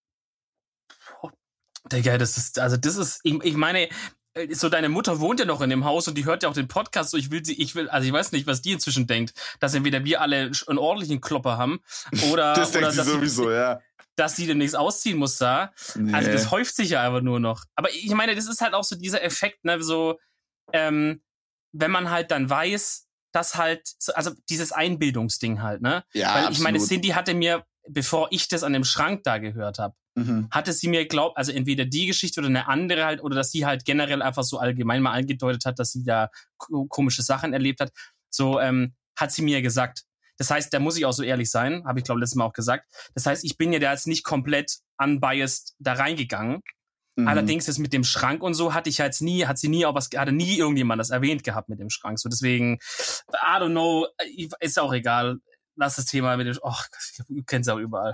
Digga, ich meine, so deine Mutter wohnt ja noch in dem Haus und die hört ja auch den Podcast, so ich weiß nicht, was die inzwischen denkt, dass entweder wir alle einen ordentlichen Klopper haben oder das denkt sie sowieso, dass sie demnächst ausziehen muss da. Nee. Also das häuft sich ja einfach nur noch. Aber ich meine, das ist halt auch so dieser Effekt, ne, so wenn man halt dann weiß, dass halt, also dieses Einbildungsding halt, ne? Ja, weil absolut. Ich meine, Cindy hatte mir, bevor ich das an dem Schrank da gehört habe, hatte sie mir also entweder die Geschichte oder eine andere halt, oder dass sie halt generell einfach so allgemein mal angedeutet hat, dass sie da komische Sachen erlebt hat. So hat sie mir gesagt. Das heißt, da muss ich auch so ehrlich sein, habe ich glaube letztes Mal auch gesagt. Das heißt, ich bin ja da jetzt nicht komplett unbiased da reingegangen. Allerdings ist mit dem Schrank und so hatte nie irgendjemand das erwähnt gehabt mit dem Schrank. So deswegen, I don't know, ist auch egal. Lass das Thema mit dem, du kennst es auch überall.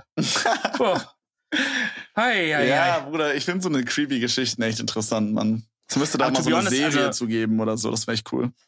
Ja, Bruder, ich finde so eine creepy Geschichte echt interessant, Mann. Es müsste da mal so eine Serie zu geben oder so, das wäre echt cool.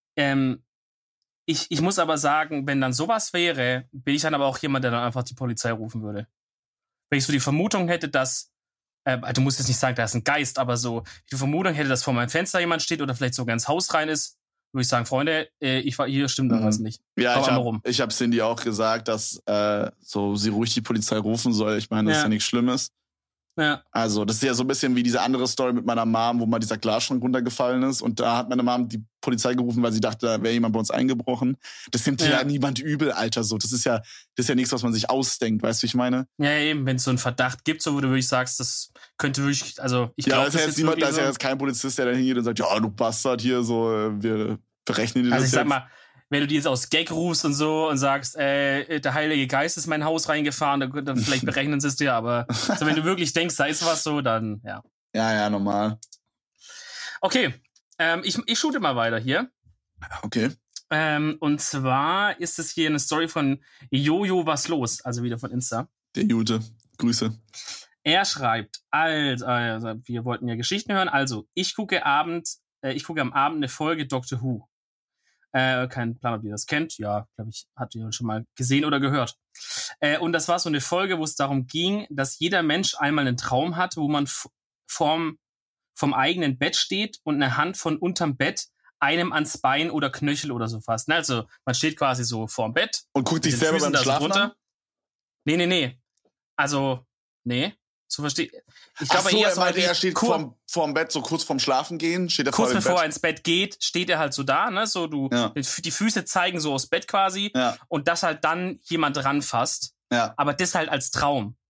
Ich muss aber sagen, wenn dann sowas wäre, bin ich dann aber auch jemand, der dann einfach die Polizei rufen würde. Wenn ich so die Vermutung hätte, dass, du musst jetzt nicht sagen, da ist ein Geist, aber so die Vermutung hätte, dass vor meinem Fenster jemand steht oder vielleicht sogar ins Haus rein ist, würde ich sagen, Freunde, hier stimmt noch was nicht. Ja, ich hab Cindy auch gesagt, dass sie ruhig die Polizei rufen soll. Ich meine, das ist ja nichts Schlimmes. Ja. Also, das ist ja so ein bisschen wie diese andere Story mit meiner Mom, wo mal dieser Glasschrank runtergefallen ist. Und da hat meine Mom die Polizei gerufen, weil sie dachte, da wäre jemand bei uns eingebrochen. Das nimmt ja niemand übel, Alter. So, das ist ja nichts, was man sich ausdenkt. Weißt du, wie ich meine? Ja, eben, wenn es so einen Verdacht gibt, so wo du wirklich sagst, das könnte wirklich, also ich glaube, da ist ja jetzt kein Polizist, der da hingeht und sagt, ja, du Bastard hier, so, wir berechnen dir das jetzt. Also ich sag mal, wenn du die jetzt aus Gag rufst und so und sagst, der Heilige Geist ist in mein Haus reingefahren, dann vielleicht berechnen sie es dir, aber also wenn du wirklich denkst, da ist was so, dann ja. Ja, normal. Okay, ich shoote mal weiter hier. Okay. Und zwar ist es hier eine Story von Jojo Was los, also wieder von Insta. Der Jute, Grüße. Er schreibt, also wir wollten ja Geschichten hören, also ich gucke am Abend eine Folge Doctor Who. Kein Plan, ob ihr das kennt. Ja, glaube ich, habt ihr schon mal gesehen oder gehört. Und das war so eine Folge, wo es darum ging, dass jeder Mensch einmal einen Traum hat, wo man vom eigenen Bett steht und eine Hand von unterm Bett einem ans Bein oder Knöchel oder so fasst. Also man steht quasi so vorm Bett. Und guckt sich selber beim Schlafen an? Nee. Also, nee. So versteht. Ich glaube, er steht vorm Bett, so kurz vorm Schlafen gehen, steht er vor dem Bett. Kurz bevor er ins Bett geht, steht er halt so da, ne? So die Füße zeigen so aufs Bett quasi und dass halt dann jemand ranfasst. Ja. Aber das halt als Traum.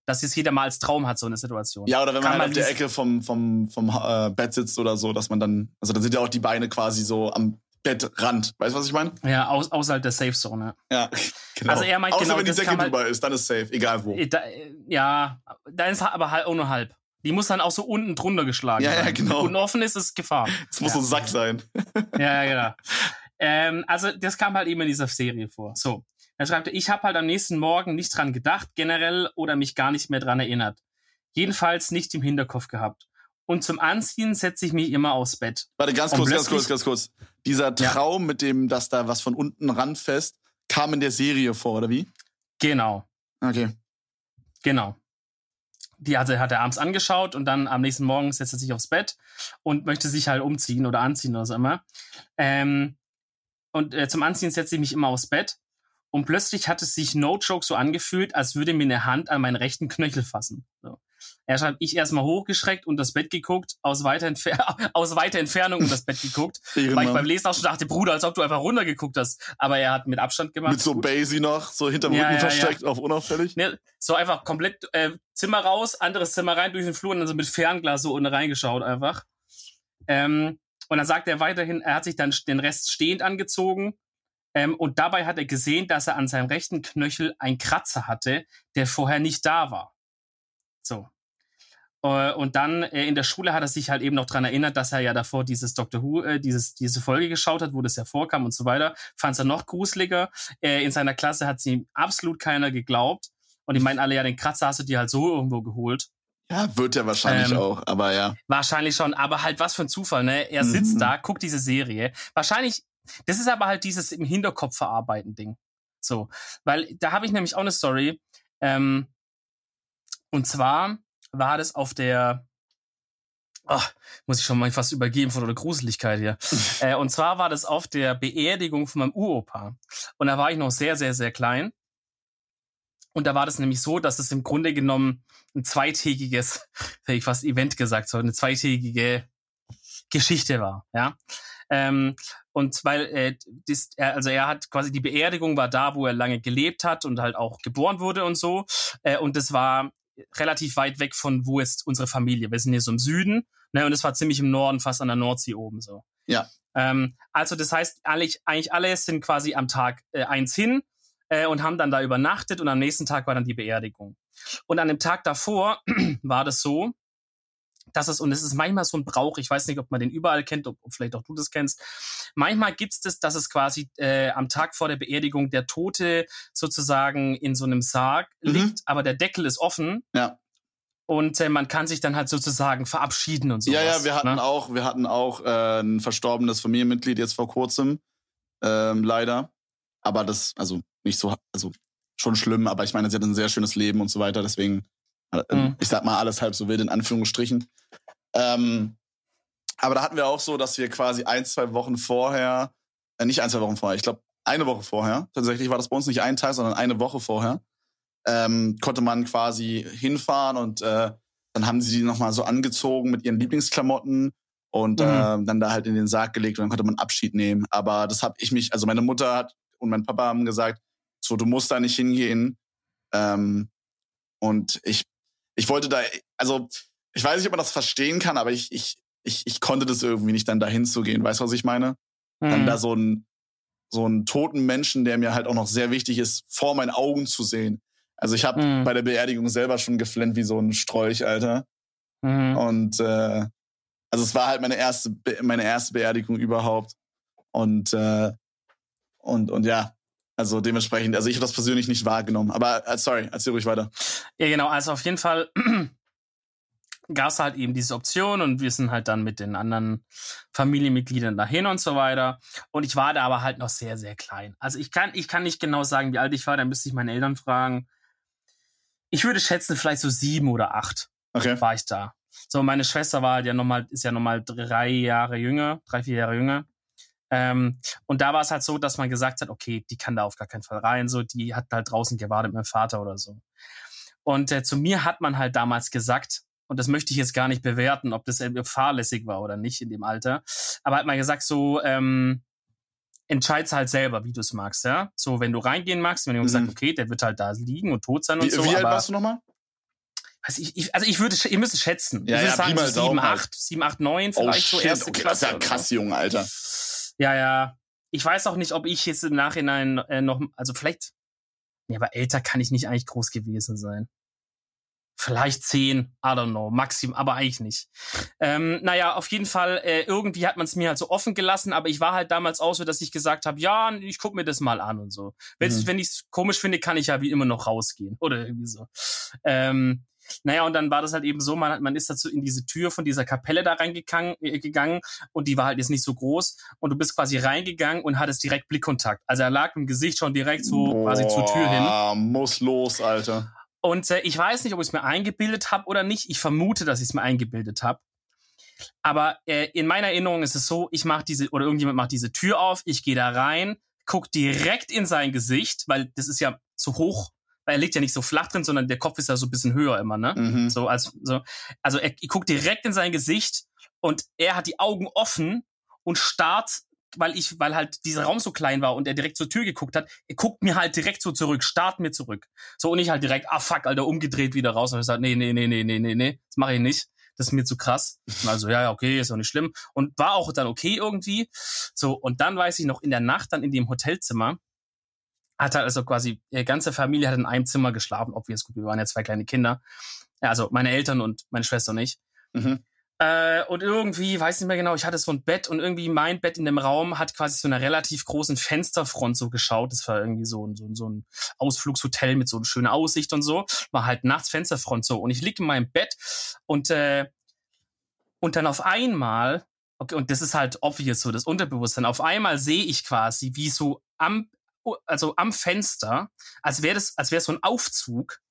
dass es jeder mal als Traum hat, so eine Situation. Ja, oder wenn man halt auf der Ecke vom Bett sitzt oder so, dass man dann, also da sind ja auch die Beine quasi so am Bettrand. Weißt du, was ich meine? Ja, außerhalb der Safe Zone. Ja, genau. Also er meint außer genau, wenn die Decke drüber halt, ist, dann ist safe, egal wo. Da ist aber halt auch nur halb. Die muss dann auch so unten drunter geschlagen sein. Ja, genau. Und offen ist es Gefahr. Es muss so ein Sack sein. Ja, genau. Also das kam halt eben in dieser Serie vor. So, dann schreibt er, ich habe halt am nächsten Morgen nicht dran gedacht, generell, oder mich gar nicht mehr dran erinnert. Jedenfalls nicht im Hinterkopf gehabt. Und zum Anziehen setze ich mich immer aufs Bett. Warte, ganz kurz. Dieser Traum mit dem, dass da was von unten ranfest, kam in der Serie vor, oder wie? Genau. Okay. Genau. Die hat er abends angeschaut und dann am nächsten Morgen setzt er sich aufs Bett und möchte sich halt umziehen oder anziehen oder so immer. Zum Anziehen setze ich mich immer aufs Bett und plötzlich hat es sich no joke so angefühlt, als würde mir eine Hand an meinen rechten Knöchel fassen. So. Er schreibt, ich erstmal hochgeschreckt und das Bett geguckt, aus weiter Entfernung und das Bett geguckt, weil ich beim Lesen auch schon dachte, Bruder, als ob du einfach runtergeguckt hast. Aber er hat mit Abstand gemacht. Mit so Basie noch, so hinterm Rücken versteckt, auf unauffällig. Ne, so einfach komplett Zimmer raus, anderes Zimmer rein, durch den Flur und dann so mit Fernglas so unten reingeschaut einfach. Und dann sagt er weiterhin, er hat sich dann den Rest stehend angezogen. Und dabei hat er gesehen, dass er an seinem rechten Knöchel einen Kratzer hatte, der vorher nicht da war. So. Und dann in der Schule hat er sich halt eben noch dran erinnert, dass er ja davor dieses Doctor Who, diese Folge geschaut hat, wo das ja vorkam und so weiter. Fand es dann noch gruseliger. In seiner Klasse hat sie ihm absolut keiner geglaubt. Und die meinen alle, ja, den Kratzer hast du dir halt so irgendwo geholt. Ja, wird er wahrscheinlich auch, aber ja. Wahrscheinlich schon, aber halt was für ein Zufall, ne? Er sitzt da, guckt diese Serie. Wahrscheinlich, das ist aber halt dieses im Hinterkopf verarbeiten Ding. So, weil da habe ich nämlich auch eine Story. Und zwar war das auf der, muss ich schon mal fast übergeben von der Gruseligkeit hier. Und zwar war das auf der Beerdigung von meinem Uropa. Und da war ich noch sehr, sehr, sehr klein. Und da war das nämlich so, dass es im Grunde genommen ein zweitägiges, hätte ich fast Event gesagt, so eine zweitägige Geschichte war, ja. Und weil er hat quasi, die Beerdigung war da, wo er lange gelebt hat und halt auch geboren wurde und so. Und das war relativ weit weg von wo jetzt unsere Familie. Wir sind hier so im Süden, ne, und es war ziemlich im Norden, fast an der Nordsee oben so. Ja. Also das heißt, eigentlich alle sind quasi am Tag 1 hin und haben dann da übernachtet und am nächsten Tag war dann die Beerdigung. Und an dem Tag davor war das so, und es ist manchmal so ein Brauch, ich weiß nicht, ob man den überall kennt, ob vielleicht auch du das kennst. Manchmal gibt's das, dass es quasi am Tag vor der Beerdigung der Tote sozusagen in so einem Sarg liegt, aber der Deckel ist offen. Ja. Und man kann sich dann halt sozusagen verabschieden und so. Ja, wir hatten auch ein verstorbenes Familienmitglied jetzt vor kurzem, leider. Aber das, also nicht so, also schon schlimm, aber ich meine, sie hat ein sehr schönes Leben und so weiter, deswegen, ich sag mal, alles halb so wild in Anführungsstrichen. Aber da hatten wir auch so, dass wir quasi 1-2 Wochen vorher, nicht 1-2 Wochen vorher, ich glaube 1 Woche vorher, tatsächlich war das bei uns nicht ein Tag, sondern 1 Woche vorher, konnte man quasi hinfahren und dann haben sie die nochmal so angezogen mit ihren Lieblingsklamotten und dann da halt in den Sarg gelegt und dann konnte man Abschied nehmen. Aber das habe ich mich, also meine Mutter und mein Papa haben gesagt, so, du musst da nicht hingehen. Und ich wollte da, also ich weiß nicht, ob man das verstehen kann, aber ich konnte das irgendwie nicht, dann da hinzugehen. Weißt du, was ich meine? Dann da so einen toten Menschen, der mir halt auch noch sehr wichtig ist, vor meinen Augen zu sehen. Also ich habe bei der Beerdigung selber schon geflennt wie so ein Strolch, Alter. Und also es war halt meine erste Beerdigung überhaupt. Und ja, also dementsprechend, also ich habe das persönlich nicht wahrgenommen. Aber sorry, erzähl ruhig weiter. Ja, genau, also auf jeden Fall gab es halt eben diese Option und wir sind halt dann mit den anderen Familienmitgliedern dahin und so weiter. Und ich war da aber halt noch sehr, sehr klein. Also ich kann nicht genau sagen, wie alt ich war, da müsste ich meine Eltern fragen. Ich würde schätzen, vielleicht so 7 oder 8 war ich da. So, meine Schwester war ist ja nochmal 3, 4 Jahre jünger. Und da war es halt so, dass man gesagt hat, okay, die kann da auf gar keinen Fall rein, so, die hat halt draußen gewartet mit meinem Vater oder so. Und zu mir hat man halt damals gesagt, und das möchte ich jetzt gar nicht bewerten, ob das fahrlässig war oder nicht in dem Alter, aber hat man gesagt, so, entscheid's halt selber, wie du es magst, ja. So, wenn du reingehen magst, wenn jemand sagt, okay, der wird halt da liegen und tot sein und so. Wie alt warst du nochmal? ihr müsst es schätzen. Ja, ich würde sagen, so 7, 8, halt. 7, 8, 9 vielleicht so erste okay, Klasse. Das ist ja krass, Junge, Alter. Ja. Ich weiß auch nicht, ob ich jetzt im Nachhinein noch, also vielleicht, aber älter kann ich nicht eigentlich groß gewesen sein. Vielleicht 10, I don't know, maximum, aber eigentlich nicht. Auf jeden Fall, irgendwie hat man es mir halt so offen gelassen, aber ich war halt damals auch so, dass ich gesagt habe, ja, ich guck mir das mal an und so. Wenn ich es komisch finde, kann ich ja wie immer noch rausgehen oder irgendwie so. Und dann war das halt eben so, man ist dazu in diese Tür von dieser Kapelle da reingegangen und die war halt jetzt nicht so groß und du bist quasi reingegangen und hattest direkt Blickkontakt. Also er lag im Gesicht schon direkt so quasi zur Tür hin. Muss los, Alter. Und ich weiß nicht, ob ich es mir eingebildet habe oder nicht. Ich vermute, dass ich es mir eingebildet habe. Aber in meiner Erinnerung ist es so, irgendjemand macht diese Tür auf, ich gehe da rein, guck direkt in sein Gesicht, weil das ist ja zu hoch, weil er liegt ja nicht so flach drin, sondern der Kopf ist ja so ein bisschen höher immer, ne? Mhm. Ich guck direkt in sein Gesicht und er hat die Augen offen und starrt, weil halt dieser Raum so klein war und er direkt zur Tür geguckt hat, er guckt mir halt direkt so zurück, starrt mir zurück. So, und ich halt direkt, fuck, Alter, umgedreht wieder raus und ich gesagt, nee, das mache ich nicht. Das ist mir zu krass. Und also, ja, okay, ist auch nicht schlimm. Und war auch dann okay irgendwie. So, und dann weiß ich noch, in der Nacht dann in dem Hotelzimmer, hat halt also quasi, die ganze Familie hat in einem Zimmer geschlafen, wir waren ja 2 kleine Kinder. Ja, also meine Eltern und meine Schwester und ich. Mhm. Und irgendwie, weiß nicht mehr genau, ich hatte so ein Bett und irgendwie mein Bett in dem Raum hat quasi so einer relativ großen Fensterfront so geschaut. Das war irgendwie so ein Ausflugshotel mit so einer schönen Aussicht und so. War halt nachts Fensterfront so. Und ich lieg in meinem Bett und dann auf einmal, okay, und das ist halt obvious so, das Unterbewusstsein, auf einmal sehe ich quasi, wie so am Fenster, als wäre so ein Aufzug,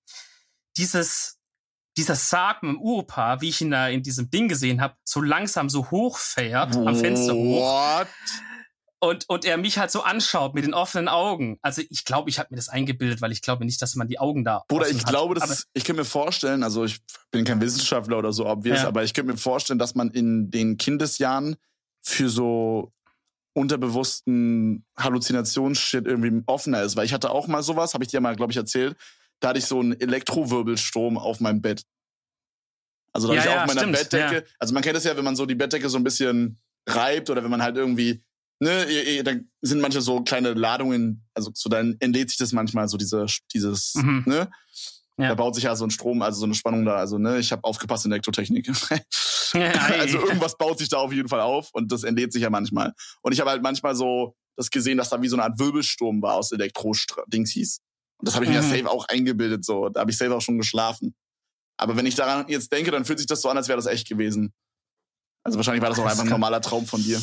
dieser Sarg mit dem Urpa, wie ich ihn da in diesem Ding gesehen habe, so langsam so hochfährt, am Fenster hoch. Und er mich halt so anschaut mit den offenen Augen. Also ich glaube, ich habe mir das eingebildet, weil ich glaube nicht, dass man die Augen da Bruder, ich glaube, ich kann mir vorstellen, also ich bin kein Wissenschaftler oder so, obvious, aber ich könnte mir vorstellen, dass man in den Kindesjahren für so unterbewussten Halluzinationsshit irgendwie offener ist. Weil ich hatte auch mal sowas, habe ich dir mal, glaube ich, erzählt, da hatte ich so einen Elektrowirbelstrom auf meinem Bett. Also da habe ich auf meiner Bettdecke, also man kennt es ja, wenn man so die Bettdecke so ein bisschen reibt oder wenn man halt irgendwie, ne, da sind manche so kleine Ladungen, also so dann entlädt sich das manchmal so dieses, ne? Ja. Da baut sich ja so ein Strom, also so eine Spannung da, also ne, ich habe aufgepasst in Elektrotechnik. Also irgendwas baut sich da auf jeden Fall auf und das entlädt sich ja manchmal. Und ich habe halt manchmal so das gesehen, dass da wie so eine Art Wirbelsturm war aus Elektro-Dings hieß. Und das habe ich mir safe auch eingebildet, so. Da habe ich safe auch schon geschlafen. Aber wenn ich daran jetzt denke, dann fühlt sich das so an, als wäre das echt gewesen. Also wahrscheinlich war das auch einfach ein normaler Traum von dir.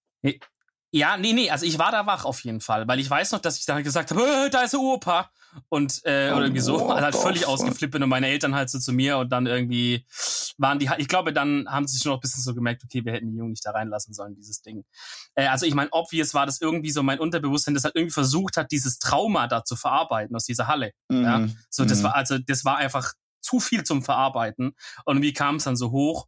Ja, nee, also ich war da wach auf jeden Fall, weil ich weiß noch, dass ich dann gesagt habe, da ist der Opa. Und oder irgendwie so, also halt völlig ausgeflippt bin und meine Eltern halt so zu mir und dann irgendwie waren die, ich glaube, dann haben sie schon noch ein bisschen so gemerkt, okay, wir hätten die Jungen nicht da reinlassen sollen, dieses Ding. Also ich meine, obvious war das irgendwie so mein Unterbewusstsein, das halt irgendwie versucht hat, dieses Trauma da zu verarbeiten aus dieser Halle. Ja? So, das war einfach zu viel zum Verarbeiten und irgendwie kam es dann so hoch.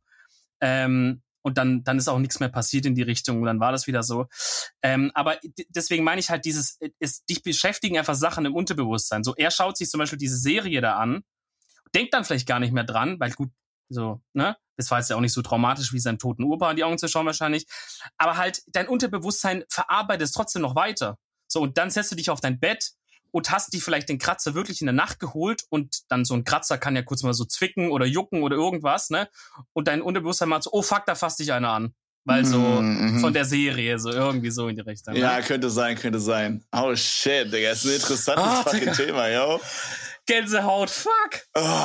Und dann ist auch nichts mehr passiert in die Richtung und dann war das wieder so. Aber deswegen meine ich halt dich beschäftigen einfach Sachen im Unterbewusstsein. So, er schaut sich zum Beispiel diese Serie da an, denkt dann vielleicht gar nicht mehr dran, weil gut, so, ne? Das war jetzt ja auch nicht so traumatisch, wie seinem toten Opa in die Augen zu schauen wahrscheinlich. Aber halt, dein Unterbewusstsein verarbeitet es trotzdem noch weiter. So, und dann setzt du dich auf dein Bett und hast dich vielleicht den Kratzer wirklich in der Nacht geholt und dann so ein Kratzer kann ja kurz mal so zwicken oder jucken oder irgendwas, ne? Und dein Unterbewusstsein macht so, oh fuck, da fasst dich einer an. Weil so von der Serie, so irgendwie so in die Richtung. Ja, ne? Könnte sein. Oh shit, Digga, ist ein interessantes fucking Thema, yo. Gänsehaut, fuck.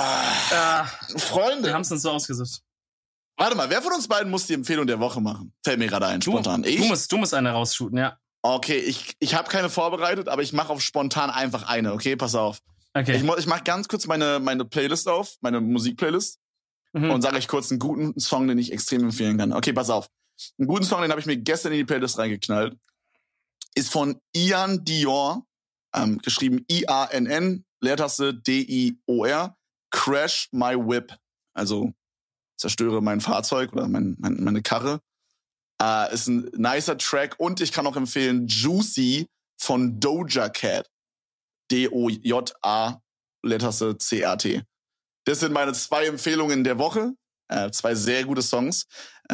Freunde. Wir haben es uns so ausgesucht. Warte mal, wer von uns beiden muss die Empfehlung der Woche machen? Fällt mir gerade ein, spontan. Du musst eine rausshooten, ja. Okay, ich habe keine vorbereitet, aber ich mache auf spontan einfach eine, okay? Pass auf. Okay. Ich mache ganz kurz meine Playlist auf, meine Musikplaylist und sage euch kurz einen guten Song, den ich extrem empfehlen kann. Okay, pass auf. Einen guten Song, den habe ich mir gestern in die Playlist reingeknallt. Ist von Ian Dior, geschrieben I-A-N-N, Leertaste D-I-O-R, Crash My Whip. Also zerstöre mein Fahrzeug oder meine Karre. Ist ein nicer Track und ich kann auch empfehlen Juicy von Doja Cat. D-O-J-A, Leertaste C-A-T. Das sind meine 2 Empfehlungen der Woche. 2 sehr gute Songs.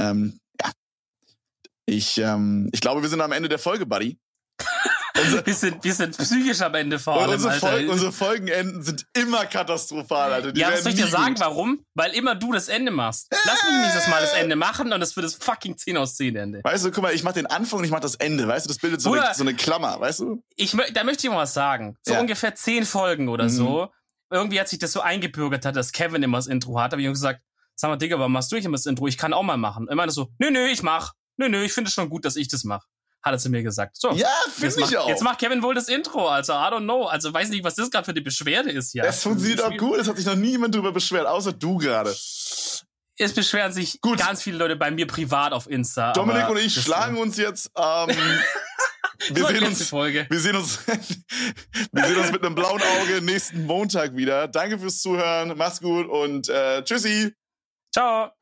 Ich glaube, wir sind am Ende der Folge, Buddy. Wir sind psychisch am Ende vor allem, unsere Folgenenden sind immer katastrophal, Alter. Ja, was soll ich dir sagen, warum? Weil immer du das Ende machst. Lass mich nächstes Mal das Ende machen und das wird das fucking 10 aus 10 Ende. Weißt du, guck mal, ich mach den Anfang und ich mach das Ende, weißt du? Das bildet so eine Klammer, weißt du? Da möchte ich mal was sagen. So ungefähr 10 Folgen oder so. Irgendwie hat sich das so eingebürgert, dass Kevin immer das Intro hat. Habe ich gesagt, sag mal, Digga, warum machst du immer das Intro? Ich kann auch mal machen. Er meinte so, nö, ich mach. Nö, ich finde es schon gut, dass ich das mache. Hat er zu mir gesagt. So. Ja, finde ich auch. Jetzt macht Kevin wohl das Intro, also I don't know. Also weiß nicht, was das gerade für die Beschwerde ist hier. Das funktioniert auch gut, es hat sich noch niemand drüber beschwert, außer du gerade. Es beschweren sich ganz viele Leute bei mir privat auf Insta. Dominik und ich schlagen uns jetzt, wir sehen uns mit einem blauen Auge nächsten Montag wieder. Danke fürs Zuhören, mach's gut und tschüssi. Ciao.